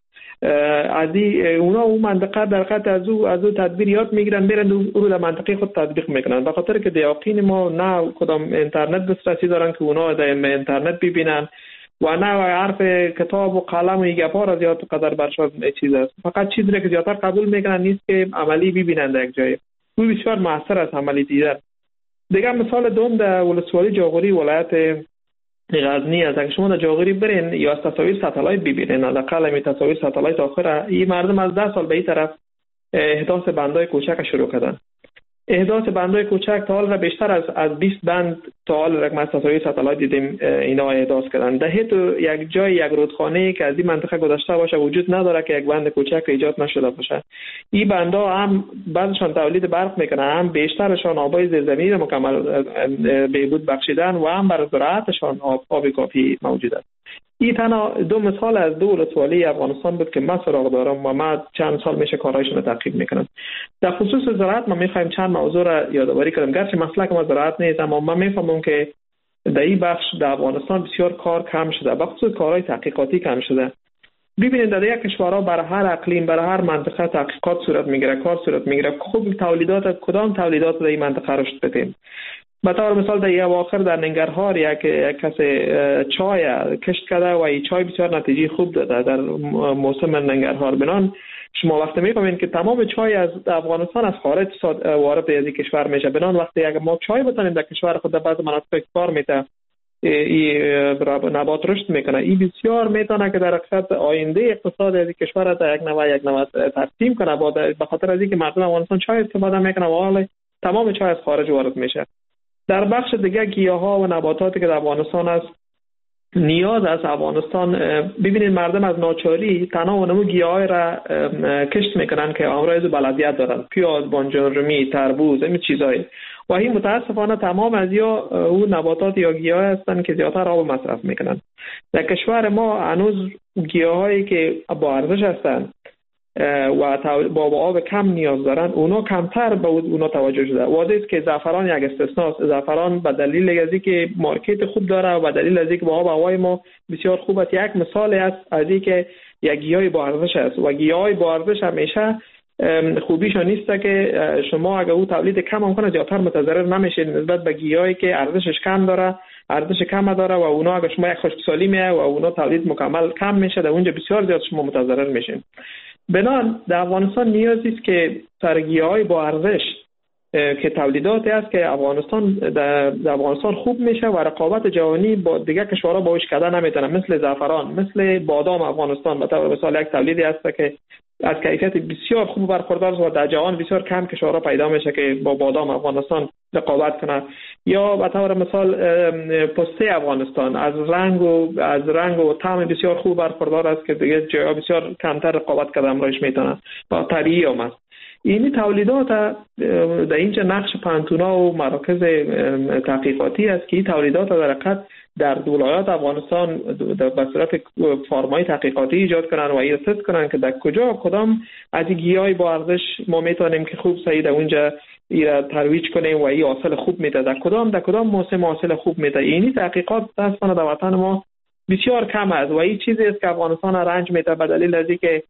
از اونا اون منطقه در قطع از او از او تدبیر یاد میگیرن میرن رو در منطقه خود تطبیق میکنن به خاطر که دیاقین ما نه کدام اینترنت دسترسی دارن که اونا در اینترنت ببینن و نه حرف کتاب و قلم و گپا را زیاد قدر برشان چیز است فقط چیزی که زیادتر قبول میکنن نیست که عملی ببینن در یک جای او بسیار موثر است عملی دیدن دیگه مثال دوم در ولسوالی جاغوری ولایت غزنی است اگه شما در جاغوری برین یا از تصاویر ساتلایت ببینین حداقل می تصاویر ساتلایت آخر این مردم از ده سال به این طرف احداث بندهای کوچک شروع کردن. احداث بندهای کوچک تا حال را بیشتر از از بیست بند تا حال را ما تصاویر ستالایت دیدیم اینا احداث کردن. در هیچ یک جای یک رودخانه که از این منطقه گذشته باشه وجود نداره که یک بند کوچک ایجاد نشده باشه. این بندها هم بعضشان تولید برق میکنن، هم بیشترشان آبای زیرزمینی را مکمل بهبود بخشیدن و هم برای زراعتشان آب, آب کافی موجود است. این تنها دو مثال از دو ولسوالی افغانستان بود که من سراغ دارم و من چند سال میشه کارهایشون رو تعقیب میکنم. در خصوص زراعت ما میخوایم چند موضوع را یادآوری کنم. گرچه مسلک ما زراعت نیست، اما من میفهمم که در این بخش در افغانستان بسیار کار کم شده، به خصوص کارهای تحقیقاتی کم شده. ببینید در یک کشورها برای هر اقلیم، برای هر منطقه تحقیقات صورت میگیره، کار صورت میگیره. خوب تولیدات کدام تولیدات در این منطقه رشد بدیم. به طور مثال در اواخر در ننگرهار یک یک کس چای کشت کرده و این چای بسیار نتیجه خوب داده در موسم ننگرهار. بنان شما وقتی میفهمین که تمام چای از افغانستان از خارج وارد از کشور میشه، بنان وقتی اگر ما چای بتونیم در کشور خود در بعض مناطق کار میته این نبات رشد میکنه، این بسیار میتونه که در حقیقت آینده اقتصاد از کشور در یک نوع یک نوع ترسیم کنه، به خاطر از اینکه مردم افغانستان چای استفاده میکنه و حالا تمام چای از خارج وارد میشه. در بخش دیگه گیاها و نباتاتی که در افغانستان است، نیاز از افغانستان ببینید مردم از ناچاری تنها و نمو گیاهای را کشت میکنن که امراض بلدیت دارن، پیاز، بانجان رومی، تربوز، این چیزایی، و این متاسفانه تمام از یا اون نباتات یا گیاه هستن که زیادتر آب مصرف میکنن. در کشور ما هنوز گیاهایی که با ارزش هستن و با آب کم نیاز دارن، اونا کمتر به اونا توجه شده. واضح است که زعفران یک استثناء است. زعفران به دلیل از اینکه مارکت خوب داره و به دلیل از اینکه با آب هوای ما بسیار خوب است، یک مثال است از اینکه یک گیاه با ارزش است و گیاه با ارزش همیشه خوبیشون نیست که شما اگه او تولید کم هم کنه زیادتر متضرر نمیشه نسبت به گیاهی که ارزشش کم داره، ارزش کم داره و اونا اگه شما یک خشکسالی میه و اونا تولید مکمل کم میشه، در اونجا بسیار زیاد شما متضرر میشین. بنان در افغانستان نیازی است که سرگیاهای با ارزش که تولیداتی است که افغانستان در افغانستان خوب میشه و رقابت جهانی با دیگر کشورها باهاش کردن نمیتونه، مثل زعفران، مثل بادام افغانستان به طور مثال یک تولیدی است که از کیفیت بسیار خوب برخوردار است و در جهان بسیار کم کشورها پیدا میشه که با بادام افغانستان رقابت کنه. یا به طور مثال پسته افغانستان از رنگ و از رنگ و طعم بسیار خوب برخوردار است که دیگه جاها بسیار کمتر رقابت کردن روش میتونه با طبیعی هم است. این تولیدات در اینجا نقش پانتونا و مراکز تحقیقاتی است که این تولیدات در حقیقت در ولایات افغانستان به صورت فرمای تحقیقاتی ایجاد کنن و ایجاد کنن که در کجا کدام از گیاهای با ارزش ما میتونیم که خوب سعی در اونجا ایرا ترویج کنیم و این حاصل خوب میده، در کدام در کدام موسم حاصل خوب میده. اینی تحقیقات متاسفانه در وطن ما بسیار کم است و این چیزی است که افغانستان رنج میده به دلیل از اینکه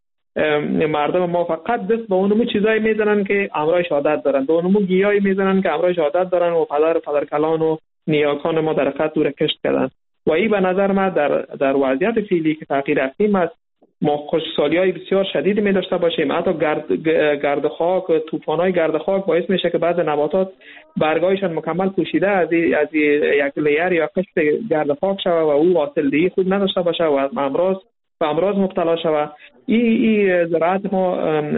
مردم ما فقط دست به اونمو چیزایی میزنن که امرایش عادت دارن، به اونمو گیاهی میزنن که امرایش عادت دارن و پدر پدرکلان و نیاکان ما در حقیقت دور کشت کردن. و این به نظر من در در وضعیت فعلی که تغییر اقلیم است ما خشکسالی‌های بسیار شدیدی می داشته باشیم. حتی گرد گرد خاک، طوفان‌های گرد خاک باعث میشه که بعض نباتات برگایشان مکمل پوشیده از از یک لیر یا قشر گرد خاک شوه و او حاصلدهی خوب نداشته باشه و امراض و امراض مبتلا شوه. این ای زراعت ما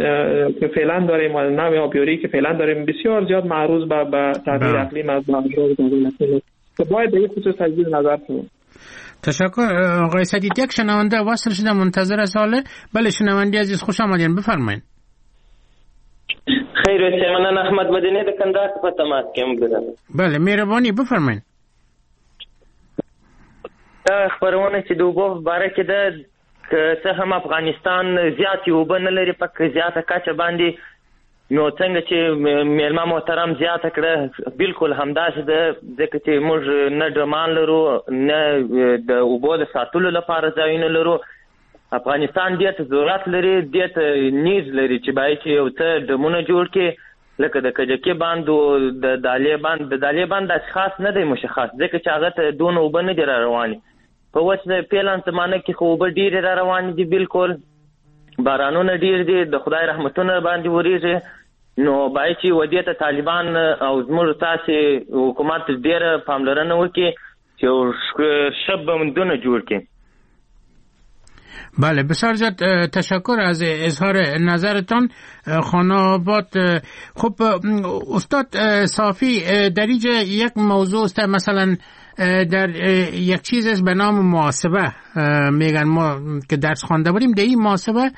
که فعلا داریم و نوع آبیاری که فعلا داریم بسیار زیاد معروض به به تغییر اقلیم است و امراض مبتلا که باید به این خصوص تجدید نظر کنیم. تشکر آقای سدید. یک شنونده وصل شده منتظر سواله. بله شنونده عزیز خوش آمدین، بفرمایید. خیر اوسئ، من احمد مدینی د کندهار په تماس کې یم. بله مهرباني بفرمایید. دا خبرونه چې د اوبو په باره کې ده که څه هم افغانستان زیاتې اوبه نه لري په زیاته کچه باندې، نو څنګه چې میلمه محترم زیاته کړه بالکل همداسې ده، ځکه چې موږ نه ډمان لرو نه د اوبو د ساتلو لپاره ځایونه لرو. افغانستان دې ته ضرورت لري، دې ته نیز لري چې باید چې یو څه ډمونه جوړ کړي لکه د کجکي بند او د دالې بند. د دالې بند داسې خاص نه دی مشخص، ځکه چې هغه ته دونه اوبه نه دي را روانې. په وچ پیلان زمانه کې خو اوبه ډېرې را روانې دي، بالکل بارانونه ډېر دي، د خدای رحمتونه باندې ورېږي. نو باید چې ودې ته طالبان او زموږ تاسې حکومت ډېره پاملرنه وکړي چې ښه بندونه جوړ کړي. بله بسیار زیاد تشکر از اظهار نظرتان خانه آباد. خب استاد صافی، در اینجا یک موضوع است، مثلا در یک چیز است به نام محاسبه، میگن ما که درس خوانده بودیم در این محاسبه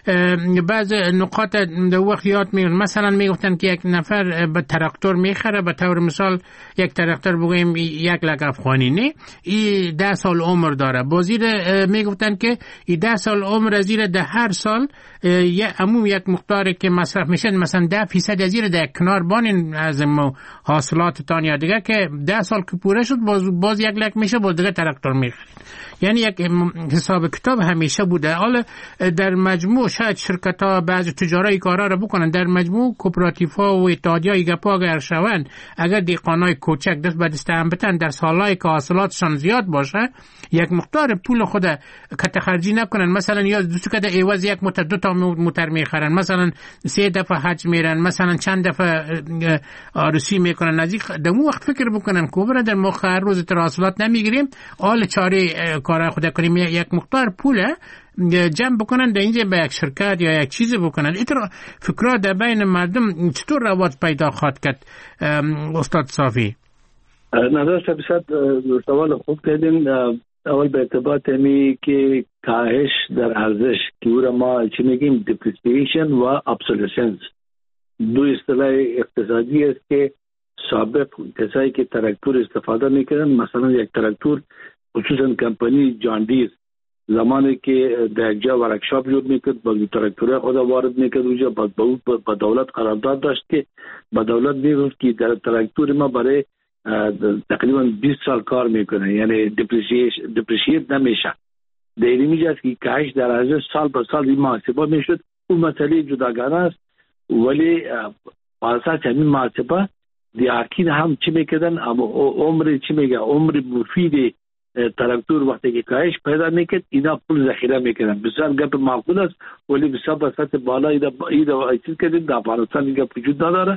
بعض نقاط در وقت یاد میگن. مثلا میگفتن که یک نفر به تراکتور میخره، به طور مثال یک تراکتور بگویم یک لک افغانی، نه این ده سال عمر داره. بازیر میگفتن که این ده سال عمر از زیر ده هر سال عموم یک مقداری که مصرف میشه، مثلا ده فیصد از زیر در کنار بانین از حاصلاتتان یا دیگه، که ده سال که پوره شد باز, باز یک لک میشه، باز دیگه تراکتور میخرید. یعنی یک حساب کتاب همیشه بوده. حالا در مجموع شاید شرکت ها بعض تجارای کارا رو بکنن، در مجموع کوپراتیف ها و اتحادیه گپا اگر شوند، اگر دیقانای کوچک دست به دست هم بتن در سالهای که حاصلاتشان زیاد باشه، یک مقدار پول خود کت خرجی نکنن، مثلا یا دوست که در عوض یک موتر دو تا موتر میخرن، مثلا سه دفعه حج میرن، مثلا چند دفعه عروسی میکنن، نزدیک دمو وقت فکر بکنن که در موقع هر روز تر حاصلات نمیگیریم، آل چاره کار خود کنیم، یک مقدار پول جمع بکنن در اینجا به یک شرکت یا یک چیزی بکنن. اینطور فکرها در بین مردم چطور روابط پیدا خواهد کرد استاد صافی؟ نظر سبیست سوال خوب کردین. اول به ارتباط همی که کاهش در ارزش که او را ما چی میگیم depreciation و obsolescence، دو اصطلاح اقتصادی است که سابق کسایی که تراکتور استفاده میکردن، مثلا یک تراکتور خصوصا کمپانی جان دیر زمانی که در جا ورکشاپ جور میکرد با تراکتور خود وارد میکرد اونجا، با دولت قرارداد داشت که با دولت میگفت که در تراکتور ما برای تقریبا بیست سال کار میکنه، یعنی دپریشیت نمیشه. در این میجاست که کاهش در ارزش سال به سال این محاسبه میشد. اون مسئله جداگانه است، ولی اساس همین محاسبه دیاکین هم چی میکردن، عمر چی میگه عمر مفید تراکتور وقتی که کاهش پیدا میکرد اینا پول ذخیره میکردن. بسیار گپ معقول است، ولی بسیار به سطح بالا اینا چیز کردیم. در افغانستان این گپ وجود نداره،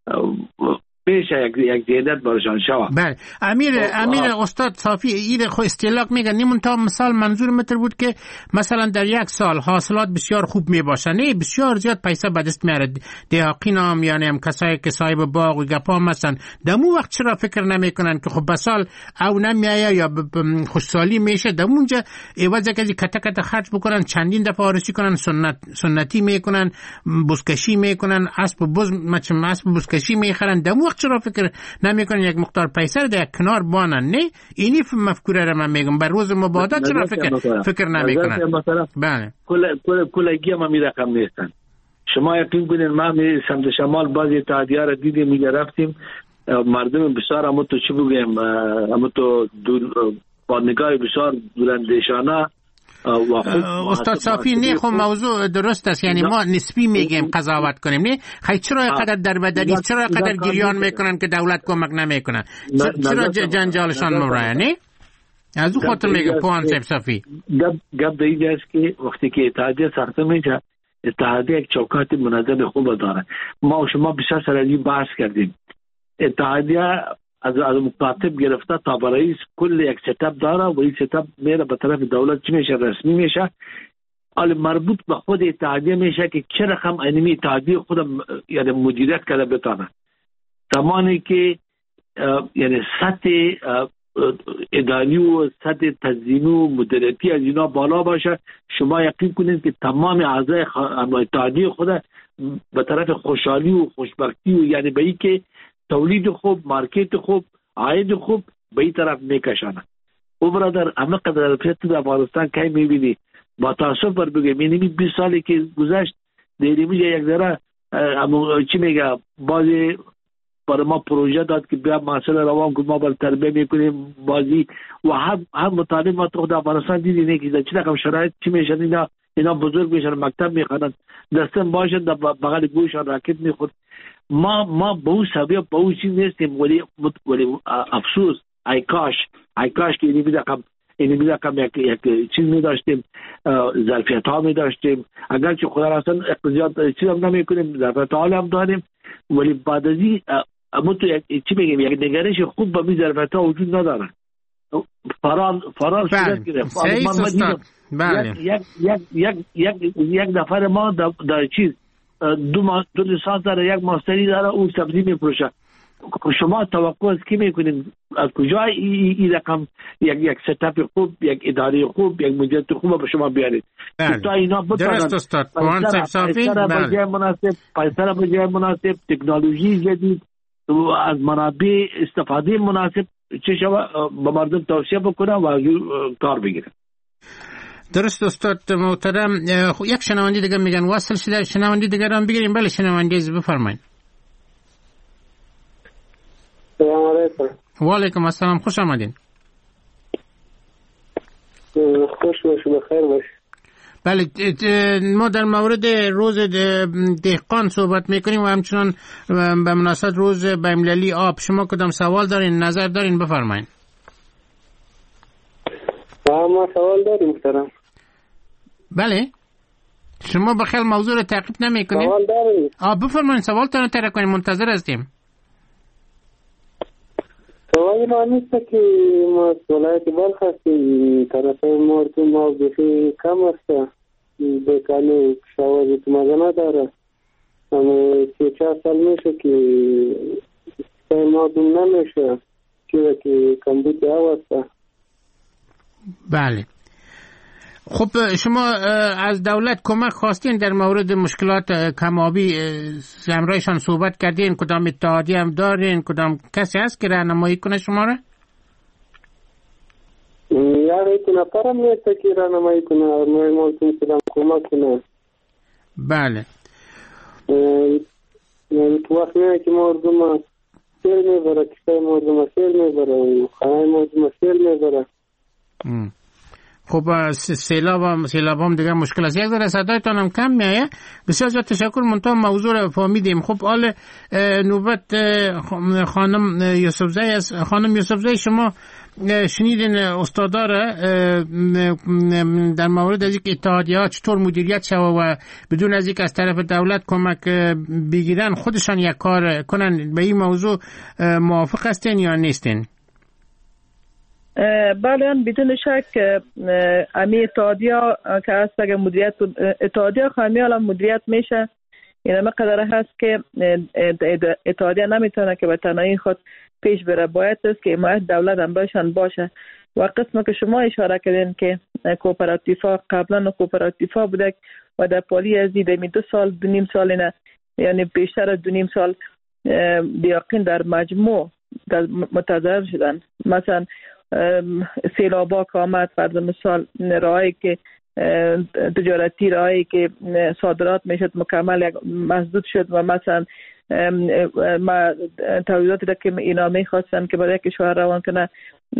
پیشه یک یک دیدت برشان شود. بله امیر امیر استاد صافی این خو استلاک میگن نیمون تا مثال منظور متر بود که مثلا در یک سال حاصلات بسیار خوب میباشن، نه بسیار زیاد پیسه به دست میاره. دهقینام یعنی هم کسایی که صاحب باغ و گپا مثلا دمو وقت چرا فکر نمیکنن که خب بسال او نمیایه یا خوشحالی میشه، دمونجا عوض کسی کته کته خرج بکنن، چندین دفعه آرسی کنن، سنت سنتی میکنن، بزکشی میکنن، اسب بز مچم اسب بزکشی میخرن، دمو وقت چرا فکر نمیکنن یک مقدار پیسه رو در کنار بانن؟ نه اینی مفکوره رو من میگم، بر روز مبادا چرا فکر فکر نمیکنن؟ بله کل کل کلگی ما می رقم نیستن. شما یقین کنین ما می سمت شمال بعضی اتحادیه را دیدیم، می رفتیم مردم بسیار اما تو چی بگیم اما تو با نگاه بسیار بلندشانه. استاد صافی نه خب موضوع درست است، یعنی ما نسبی میگیم قضاوت کنیم، نه خیلی چرا اینقدر دربدری، چرا اینقدر گریان میکنن که دولت کمک نمیکنه، چرا جنجالشان مورایه؟ نه از او خاطر میگم پوان صاحب صافی گپ در اینجا است که وقتی که اتحادیه ساخته میشه، اتحادیه یک چوکات منظم خوب داره. ما و شما بسیار سر این بحث کردیم. اتحادیه از از مکاتب گرفته تا به رئیس کل یک ستاپ داره و این ستاپ میره به طرف دولت چی میشه، رسمی میشه، حال مربوط به خود اتحادیه میشه که چه رقم اینمی اتحادیه خود یعنی مدیریت کرده بتانه. زمانی که یعنی سطح اداری و سطح تنظیمی و مدیریتی از اینا بالا باشه، شما یقین کنید که تمام اعضای اتحادیه خود به طرف خوشحالی و خوشبختی و یعنی به این که تولید خوب، مارکت خوب، عاید خوب به این طرف میکشانه. او برادر همه قدر پیت در افغانستان که میبینی با تاسف بر بگیم، یعنی بیست سالی که گذشت دیدی میگه یک ذره چی میگه بازی برای ما پروژه داد که بیا مسئله روان که ما بر تربیه میکنیم بازی و هم هم مطالب ما تو در افغانستان دیدی نه که چه رقم شرایط چی میشن، اینا اینا بزرگ میشن، مکتب میخوانن، دستن باشن در بغل گوشان راکت میخورد. ما ما به اون سبب به اون چیز نیستیم، ولی ولی افسوس ای کاش ای کاش که اینی بیدقم اینی بیدقم یک یک چیز می داشتیم، ظرفیت ها می داشتیم. اگر که خدا راستن اقتصاد چیز هم نمی کنیم، ظرفیت ها هم داریم، ولی بعد از این اما تو یک چی بگیم یک نگرش خوب به این ظرفیت ها وجود نداره. فرار فرار شده صحیح است. بله. یک یک یک یک یک نفر ما در, در چیز دو ما دو لیسانس داره، یک ماستری داره، اون سبزی میفروشه. شما توقع از کی میکنید؟ از کجا این رقم یک یک ستاپ خوب، یک اداره خوب، یک مدیریت خوب به شما بیارید؟ بله. تا اینا درست استاد. مهندس صافی، بله. مناسب، پیسر به جای مناسب، تکنولوژی جدید، از منابع استفاده مناسب چه شما به مردم توصیه بکنه و کار بگیره. درست استاد محترم. یک شنونده دیگه میگن واصل شده، شنونده دیگه هم بگیریم. بله شنونده بفرمایید. سلام علیکم. و علیکم السلام، خوش آمدین. خوش باشید، بخیر باشید. بله ما در مورد روز دهقان صحبت میکنیم و همچنان به مناسبت روز بین‌المللی آب. شما کدام سوال دارین، نظر دارین؟ بفرمایید. ما سوال داریم محترم. بله شما بخیر موضوع رو تعقیب نمیکنید؟ سوال داریم. آ بفرمایید سوالتون رو طرح کنید، منتظر هستیم. سوالی ما نیست که ما ولایت بلخ هستیم، طرف مردم ما بخی کم است، بکنی شوازی تو مزه نداره. همه سی چهار سال میشه که مردم نمیشه چیزه که کمبود هست. بله خب شما از دولت کمک خواستین در مورد مشکلات کم‌آبی، همراهشان صحبت کردین؟ کدام اتحادیه هم دارین؟ کدام کسی هست که راهنمایی کنه شما را؟ یعنی تو نفرم نیست که راهنمایی کنه، نوی ملتون سلام کمک کنه. بله تو وقت میگه که مردم سیل میبره، کشتای مردم سیل میبره، خانه مردم سیل میبره. خب سیلاب هم سیلاب هم دیگه مشکل است. یک ذره صدایتان هم کم میایه. بسیار زیاد تشکر. منتها موضوع رو فهمیدیم. خب حال نوبت خانم یوسفزی است. خانم یوسفزی شما شنیدین استادا را در مورد از اینکه اتحادیه‌ها چطور مدیریت شوه و بدون از اینکه از طرف دولت کمک بگیرن خودشان یک کار کنن، به این موضوع موافق هستین یا نیستین؟ بله بدون شک امی اتحادیه که هست اگر مدیریت اتحادیه خامی حالا مدیریت میشه، این مقدار هست که اتحادیه نمیتونه که به تنهایی خود پیش بره، باید است که حمایت دولت هم باشن باشه. و قسم که شما اشاره کردین که کوپراتیفا قبلا کوپراتیفا بوده و در پالی از دیدمی دو سال دو نیم سال نه، یعنی بیشتر از دو نیم سال دیاقین در مجموع متضرر شدن. مثلا سیلابا که آمد، فرض مثال راهی که تجارتی راهی که صادرات میشد مکمل مسدود شد و مثلا ما تولیداتی را که اینا میخواستن که برای کشور روان کنه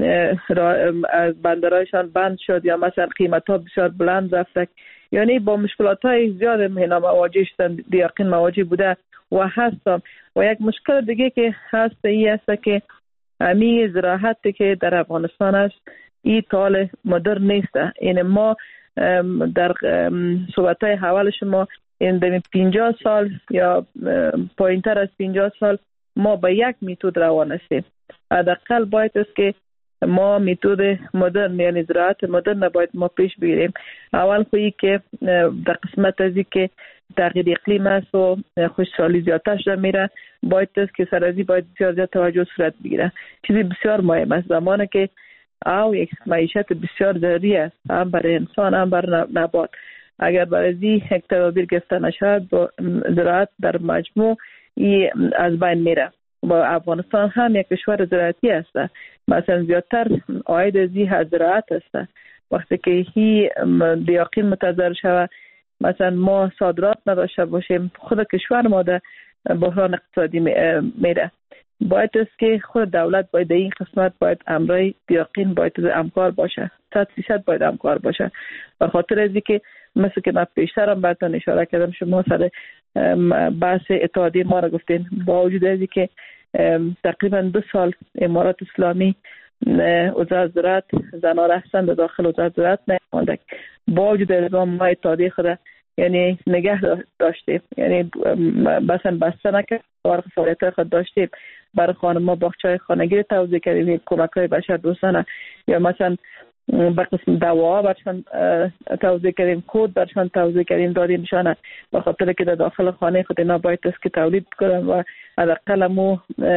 بندرایشان بند شد یا مثلا قیمت ها بسیار بلند رفت. یعنی با مشکلات های زیاد اینا مواجه شدن، دیاقین مواجه بوده و هستم. و یک مشکل دیگه که هست این است که امی زراعتی که در افغانستان است این طال مدر نیست. این ما در صحبت های حوال شما این در پنجاه سال یا پایین تر از پنجاه سال ما با یک میتود روان هستیم. حداقل باید است که ما میتود مدرن یعنی زراعت مدرن باید ما پیش بگیریم. اول خویی که در قسمت ازی که تغییر اقلیم است و خشکسالی زیادتر شده میره، باید است که سرازی باید بسیار زیاد توجه صورت بگیره. چیزی بسیار مهم است زمانی که او یک معیشت بسیار ضروری است، هم برای انسان هم برای نبات. اگر برای زی یک تدابیر گرفته نشد با زراعت در مجموع ای از بین میره. با افغانستان هم یک کشور زراعتی است، مثلا زیادتر عاید از زی زراعت است. وقتی که هی دیاقین متضرر شود، مثلا ما صادرات نداشته باشیم، خود کشور ما در بحران اقتصادی میره. باید است که خود دولت باید این قسمت باید امرای دیاقین باید همکار باشه، صد فیصد باید همکار باشه. به خاطر از اینکه مثل که من پیشتر هم براتون اشاره کردم، شما سر بحث اتحادیه ما را گفتین، با وجود از اینکه تقریبا دو سال امارات اسلامی وزارت زراعت زنها رفتن در داخل وزارت زراعت نمانده، با وجود از ما اتحادیه خود یعنی نگه داشتیم، یعنی بسن بسته نکرد، فعالیت خود داشتیم. برای خانم ما باغچه‌های خانگی توزیع کردیم، کمک‌های بشر دوستانه، یا مثلا به قسم دوا برشان توضیح کردیم، کود برشان توضیح کردیم، دادیم نشانه به خاطر که در داخل خانه خود اینا باید است که تولید کنن و حداقل مو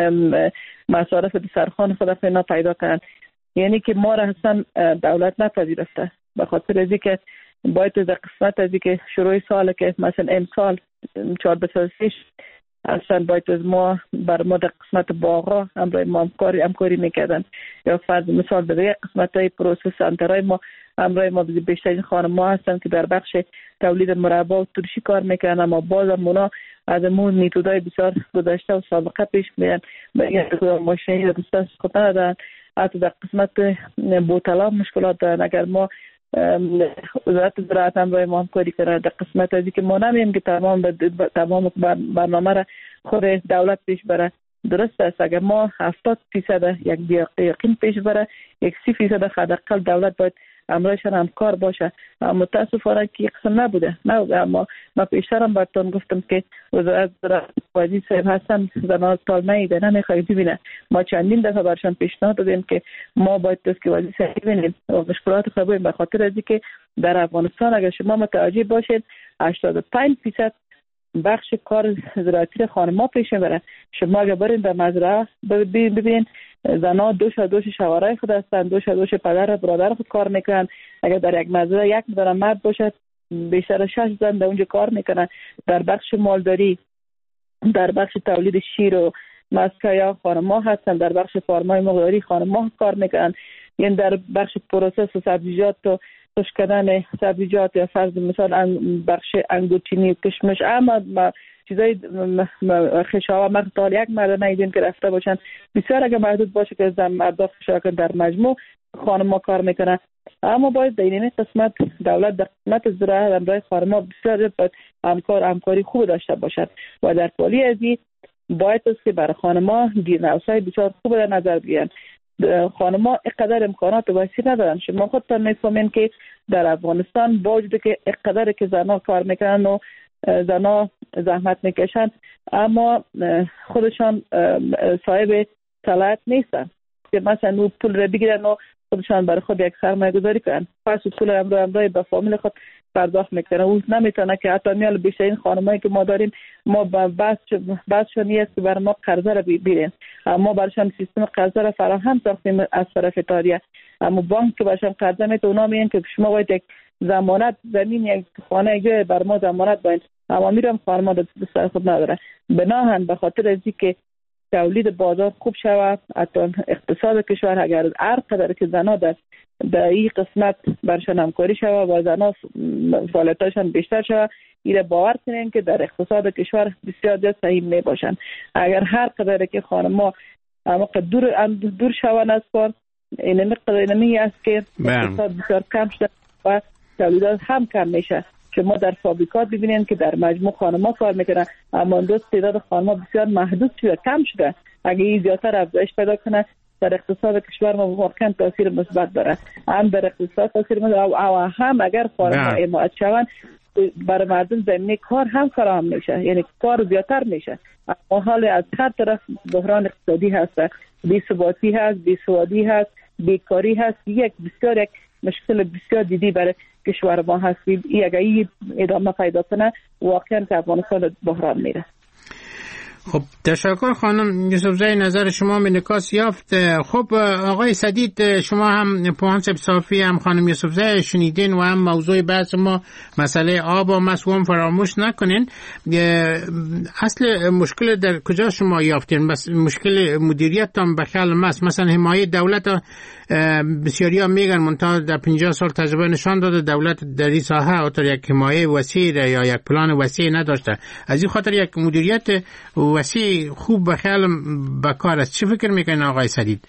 مصارف سرخان خود اینا پیدا کنن. یعنی که ما را اصلا دولت نپذیرفته، به خاطر از اینکه باید در قسمت از اینکه شروع سال که مثلا امسال چهارده سال پیش اصلا باید از ما بر ما در قسمت باغا همراه ما همکاری همکاری میکردن، یا فرض مثال در یک قسمت های پروسس انترای ما همراه ما بیشترین خانم ها هستن که در بخش تولید مربا و ترشی کار میکنن، اما باز هم اونا از امون میتودای بسیار گذشته و سابقه پیش میرن به این ماشینی رو دستان سخت ندارن. حتی در قسمت بوتلا مشکلات دارن. اگر ما وزارت زراعت هم باید ما همکاری کنه در قسمت ازی که ما نمیم که تمام تمام برنامه را خود دولت پیش بره. درست است اگر ما هفتاد فیصد یک یقین پیش بره، یک سی فیصد حداقل دولت باید امرایشان همکار باشه. متاسفانه که قسم نبوده نه. اما ما پیشترم براتون گفتم که وزارت زراعت وزیر صاحب هستن زمان سال نیده نمیخواهی ببینه. ما چندین دفعه برشان پیشنهاد دادیم که ما باید دست که وزیر صاحب ببینیم و مشکلات خبریم، به خاطر از که در افغانستان اگر شما متوجه باشید هشتاد و پنج فیصد بخش کار زراعتی خانم‌ها پیش میبره. شما اگر برین در مزرعه ببین زنها دوش دوش شوهرای خود هستند، دوش دوش پدر برادر خود کار میکنن. اگر در یک مزرعه یک مدار مرد باشه بیشتر شش زن در اونجا کار میکنن. در بخش مالداری، در بخش تولید شیر و مسکه یا خانم‌ها هستند، در بخش فارمای مقداری خانم‌ها کار میکنن. یعنی در بخش پروسس و سبزیجات و خشک کردن سبزیجات یا فرض مثال بخش انگورچینی و کشمش، اما چیزای خشاوه مقدار یک مرد نیدیم که رفته باشن. بسیار اگر محدود باشه که زن مرد شراکت در مجموع خانم‌ها کار میکنن. اما باید در این قسمت دولت در قسمت زراعت همراه خانم‌ها بسیار باید همکار همکاری خوب داشته باشد و در پالی ازی باید است که برای خانم‌ها گیرنوس‌های بسیار خوب در نظر بگیرن. خانم‌ها اینقدر امکانات وسیع ندارن. شما خودتان میفهمین که در افغانستان با وجود که اینقدر که زنها کار میکنن و زنها زحمت میکشن، اما خودشان صاحب صلاحیت نیستن که مثلا پول را بگیرن و خودشان برای خود یک سرمایه گذاری کنن. پس پول امرو امرو به فامیل خود پرداخت میکنن. او نمیتونه که حتی میال بیشترین خانمایی که ما داریم ما بس بسشون نیست که برای ما قرضه را بگیرن. ما برایشان سیستم قرضه را فراهم ساختیم از طرف اتحادیه، اما بانک که برایشان قرضه میده اونا میگن که شما باید یک ضمانت زمین یک خانه جای بر ما ضمانت باید، اما میرم خانم‌ها دست خود نداره. بناهن به خاطر از اینکه تولید بازار خوب شود، حتی اقتصاد کشور اگر هر قدر که زنها در در این قسمت برشان همکاری شود و زنها فعالیتاشان بیشتر شود، ایره باور کنین که در اقتصاد کشور بسیار زیاد سهیم می باشند. اگر هر قدر که خانم‌ها اما دور دور شوند از کار، این مقدار اینمی است که اقتصاد بسیار کم شده و تولیدات هم کم میشه. شما در فابریکات ببینید که در مجموع خانم‌ها کار میکنن، اما دوست تعداد خانم‌ها بسیار محدود شده، کم شده. اگه این زیادتر افزایش پیدا کنه در اقتصاد کشور ما واقعا تاثیر مثبت داره. هم در اقتصاد تاثیر مثبت و هم اگر خانم‌ها حمایت شوند برای مردم زمینه کار هم فراهم میشه، یعنی کار زیادتر میشه. اما حال از هر طرف بحران اقتصادی هست، بی‌ثباتی هست، بی‌سوادی هست، بیکاری هست. یک بسیار یک مشکل بسیار جدی برای کشور ما هست. این اگر این ادامه پیدا کنه واقعا که افغانستان بحران میره. خب تشکر خانم یوسفزای، نظر شما به نکاس یافت. خب آقای سدید، شما هم پوانسب صافی هم خانم یوسفزای شنیدین و هم موضوع بحث ما مسئله آب و مسئول فراموش نکنین. اصل مشکل در کجا شما یافتین؟ بس مشکل مدیریت هم به خیال ماست. مثلا حمایت دولت بسیاری ها میگن منتها در پنجاه سال تجربه نشان داده دولت در این ساحه اتر یک حمایت وسیع یا یک پلان وسیع نداشته. از این خاطر یک مدیریت وسیع خوب به خیال بکار است. چی فکر میکنین آقای سدید؟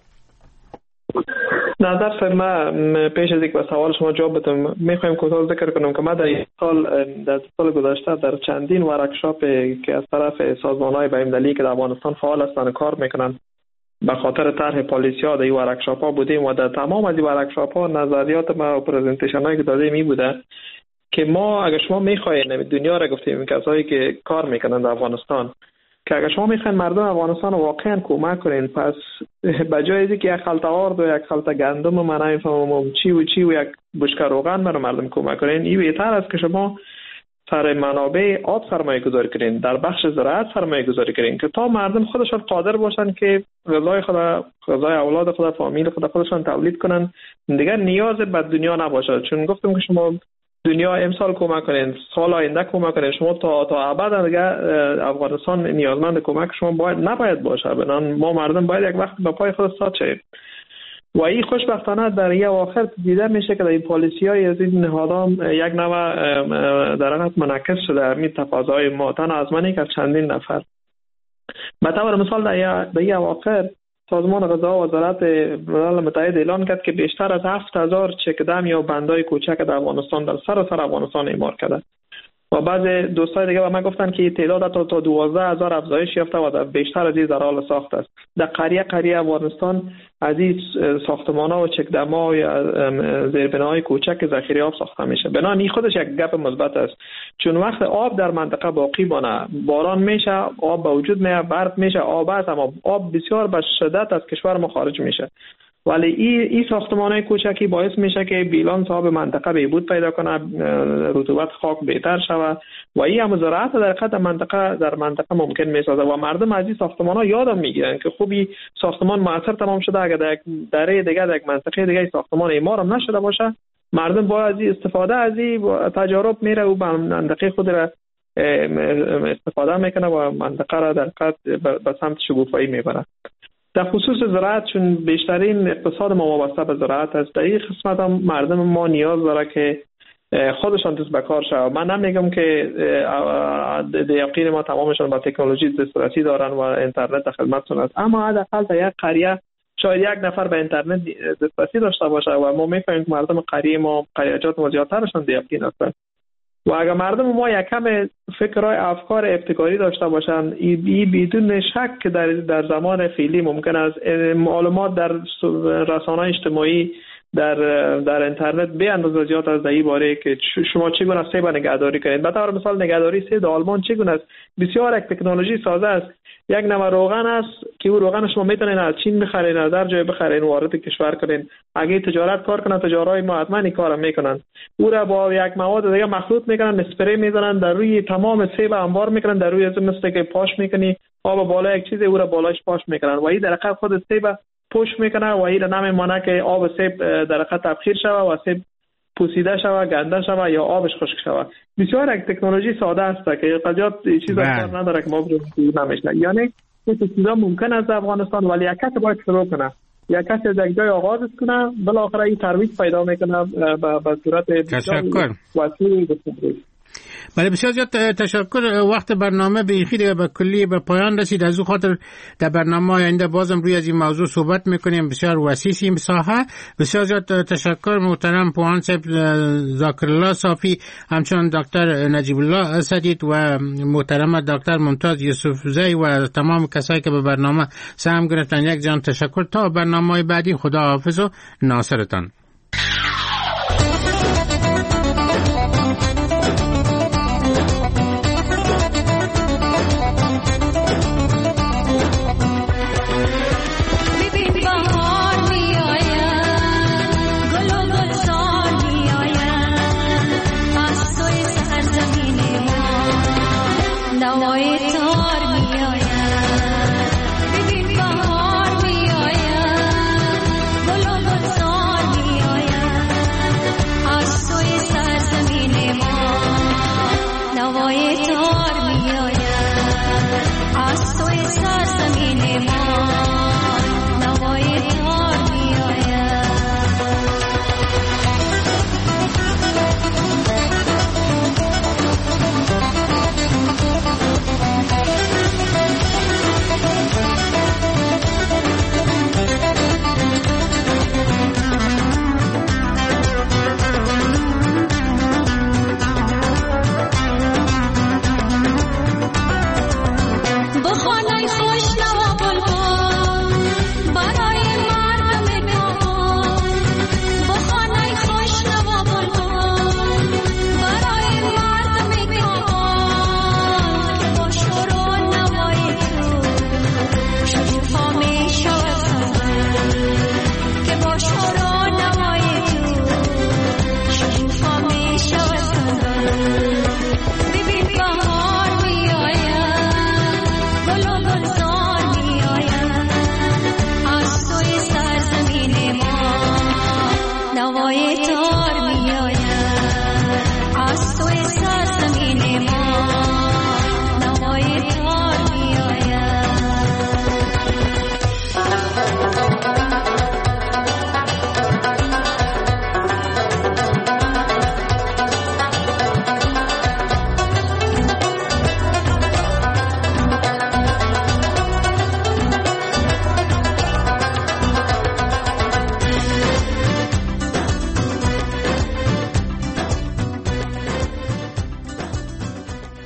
نظر صاحب، ما پیش از یک به سوال شما جواب بدم میخوایم کوتاه ذکر کنم که ما در این سال در سال گذشته در چندین ورکشاپ که از طرف سازمان‌های بین‌المللی که در افغانستان فعال هستند کار میکنن به خاطر طرح پالیسی‌ها در این ورکشاپ‌ها بودیم و در تمام از این ورکشاپ‌ها نظریات ما و پرزنتیشن‌هایی که دادیم می بوده که ما اگر شما میخواین دنیا را گفتیم کسایی که کار میکنن در افغانستان که اگر شما میخواین مردم افغانستان واقعا کمک کنین، پس بجای اینکه یک خلطه آرد و یک خلطه گندم و من نمیفهمم چی و چی و یک بشکه روغن برای مردم کمک کنین، این بهتر است که شما سر منابع آب سرمایه گذاری کنین، در بخش زراعت سرمایه گذاری کنین که تا مردم خودشان قادر باشن که غذای خود، غذای اولاد خود، فامیل خود خودشان تولید کنن، دیگر نیاز به دنیا نباشه. چون گفتم که شما دنیا امسال کمک کنین، سال آینده کمک کنین، شما تا تا ابد دیگه افغانستان نیازمند کمک شما باید نباید باشه. بنان ما مردم باید یک وقت به پای خود استاد شیم و این خوشبختانه در یک آخر دیده میشه که در این پالیسی های از این نهادان یک نوع در حقیقت منعکس شده همین تقاضای ما، تنها از من که چندین نفر. به طور مثال در این آخر سازمان غذا و وزارت ملل متحد اعلان کرد که بیشتر از هفت هزار چکدم یا بندای کوچک در افغانستان در سراسر افغانستان اعمار کرده و بعض دوستای دیگه به من گفتن که تعداد تا تا دوازده هزار افزایش یافته و بیشتر از این در حال ساخت است. در قریه قریه افغانستان از این ساختمان‌ها و چکدم‌ها یا زیربناهای کوچک ذخیره آب ساخته میشه. بنابراین این خودش یک گپ مثبت است، چون وقت آب در منطقه باقی مانه، باران میشه، آب به وجود میاد، برف میشه، آب است، اما آب بسیار به شدت از کشور ما خارج میشه. ولی این این ساختمان‌های کوچکی باعث میشه که بیلانس آب منطقه بهبود پیدا کنه، رطوبت خاک بهتر شود و این هم زراعت در حقیقت منطقه در منطقه ممکن میسازه و مردم از این ساختمان‌ها یادم میگیرن که خوبی ساختمان موثر تمام شده، اگر در یک دره دیگه در یک منطقه دیگه ساختمان اعمار هم نشده باشه، مردم با از استفاده از این تجارب میره و به منطقه خود را استفاده میکنه و منطقه را در حقیقت به سمت شکوفایی میبره. در خصوص زراعت، چون بیشترین اقتصاد ما وابسته به زراعت است، در این قسمت هم مردم ما نیاز داره که خودشان دست به کار شود. من نمیگم که در یقین ما تمامشان با تکنولوژی دسترسی دارن و اینترنت در خدمتشون است، اما حداقل در یک قریه شاید یک نفر به اینترنت دسترسی داشته باشه و ما میفهمیم که مردم قریه ما قریچات ما زیادترشان در یقین هستند و اگر مردم ما یک کم فکرهای افکار ابتکاری داشته باشند، این بدون شک که در در زمان فعلی ممکن است معلومات در رسانه‌های اجتماعی در در اینترنت به اندازه زیاد از این باره که شما چگونه سیب نگهداری کنید. به طور مثال نگهداری سیب در آلمان چگونه است؟ بسیار یک تکنولوژی سازه است. یک نوع روغن است که او روغن شما میتونین از چین بخرین، از هر جای بخرین، وارد کشور کنین. اگه تجارت کار کنن، تجارای ما حتما این کارو میکنن. او را با یک مواد دیگه مخلوط میکنن، اسپری میزنن، در روی تمام سیب انبار میکنن، در روی از مثل که پاش میکنی آب بالا یک چیز، او را بالایش پاش میکنن و این در حقیقت خود سیب پوش میکنه و این نمیمونه که آب سیب در حقیقت تبخیر شوه و سیب پوسیده شوه، گنده شوه یا آبش خشک شوه. بسیار یک تکنولوژی ساده است که قضیات چیزا کار نداره که ما بگیم نمیشه. یعنی این چیزا ممکن است افغانستان، ولی یک کس باید شروع کنه، یک کس از یک جای آغاز کنه، بالاخره این ترویج پیدا میکنه به صورت تشکر وسیع گسترده. بله بسیار زیاد تشکر. وقت برنامه به خیلی به کلی به پایان رسید، از او خاطر در برنامه آینده بازم روی از این موضوع صحبت میکنیم. بسیار وسیع این ساحه. بسیار زیاد تشکر محترم پوهان صاحب ذاکرالله صافی، همچنان دکتر نجیب الله اسدید و محترم دکتر ممتاز یوسفزی و تمام کسایی که به برنامه سهم گرفتن. یک جان تشکر. تا برنامه بعدی خدا حافظ و ناصرتان. نوای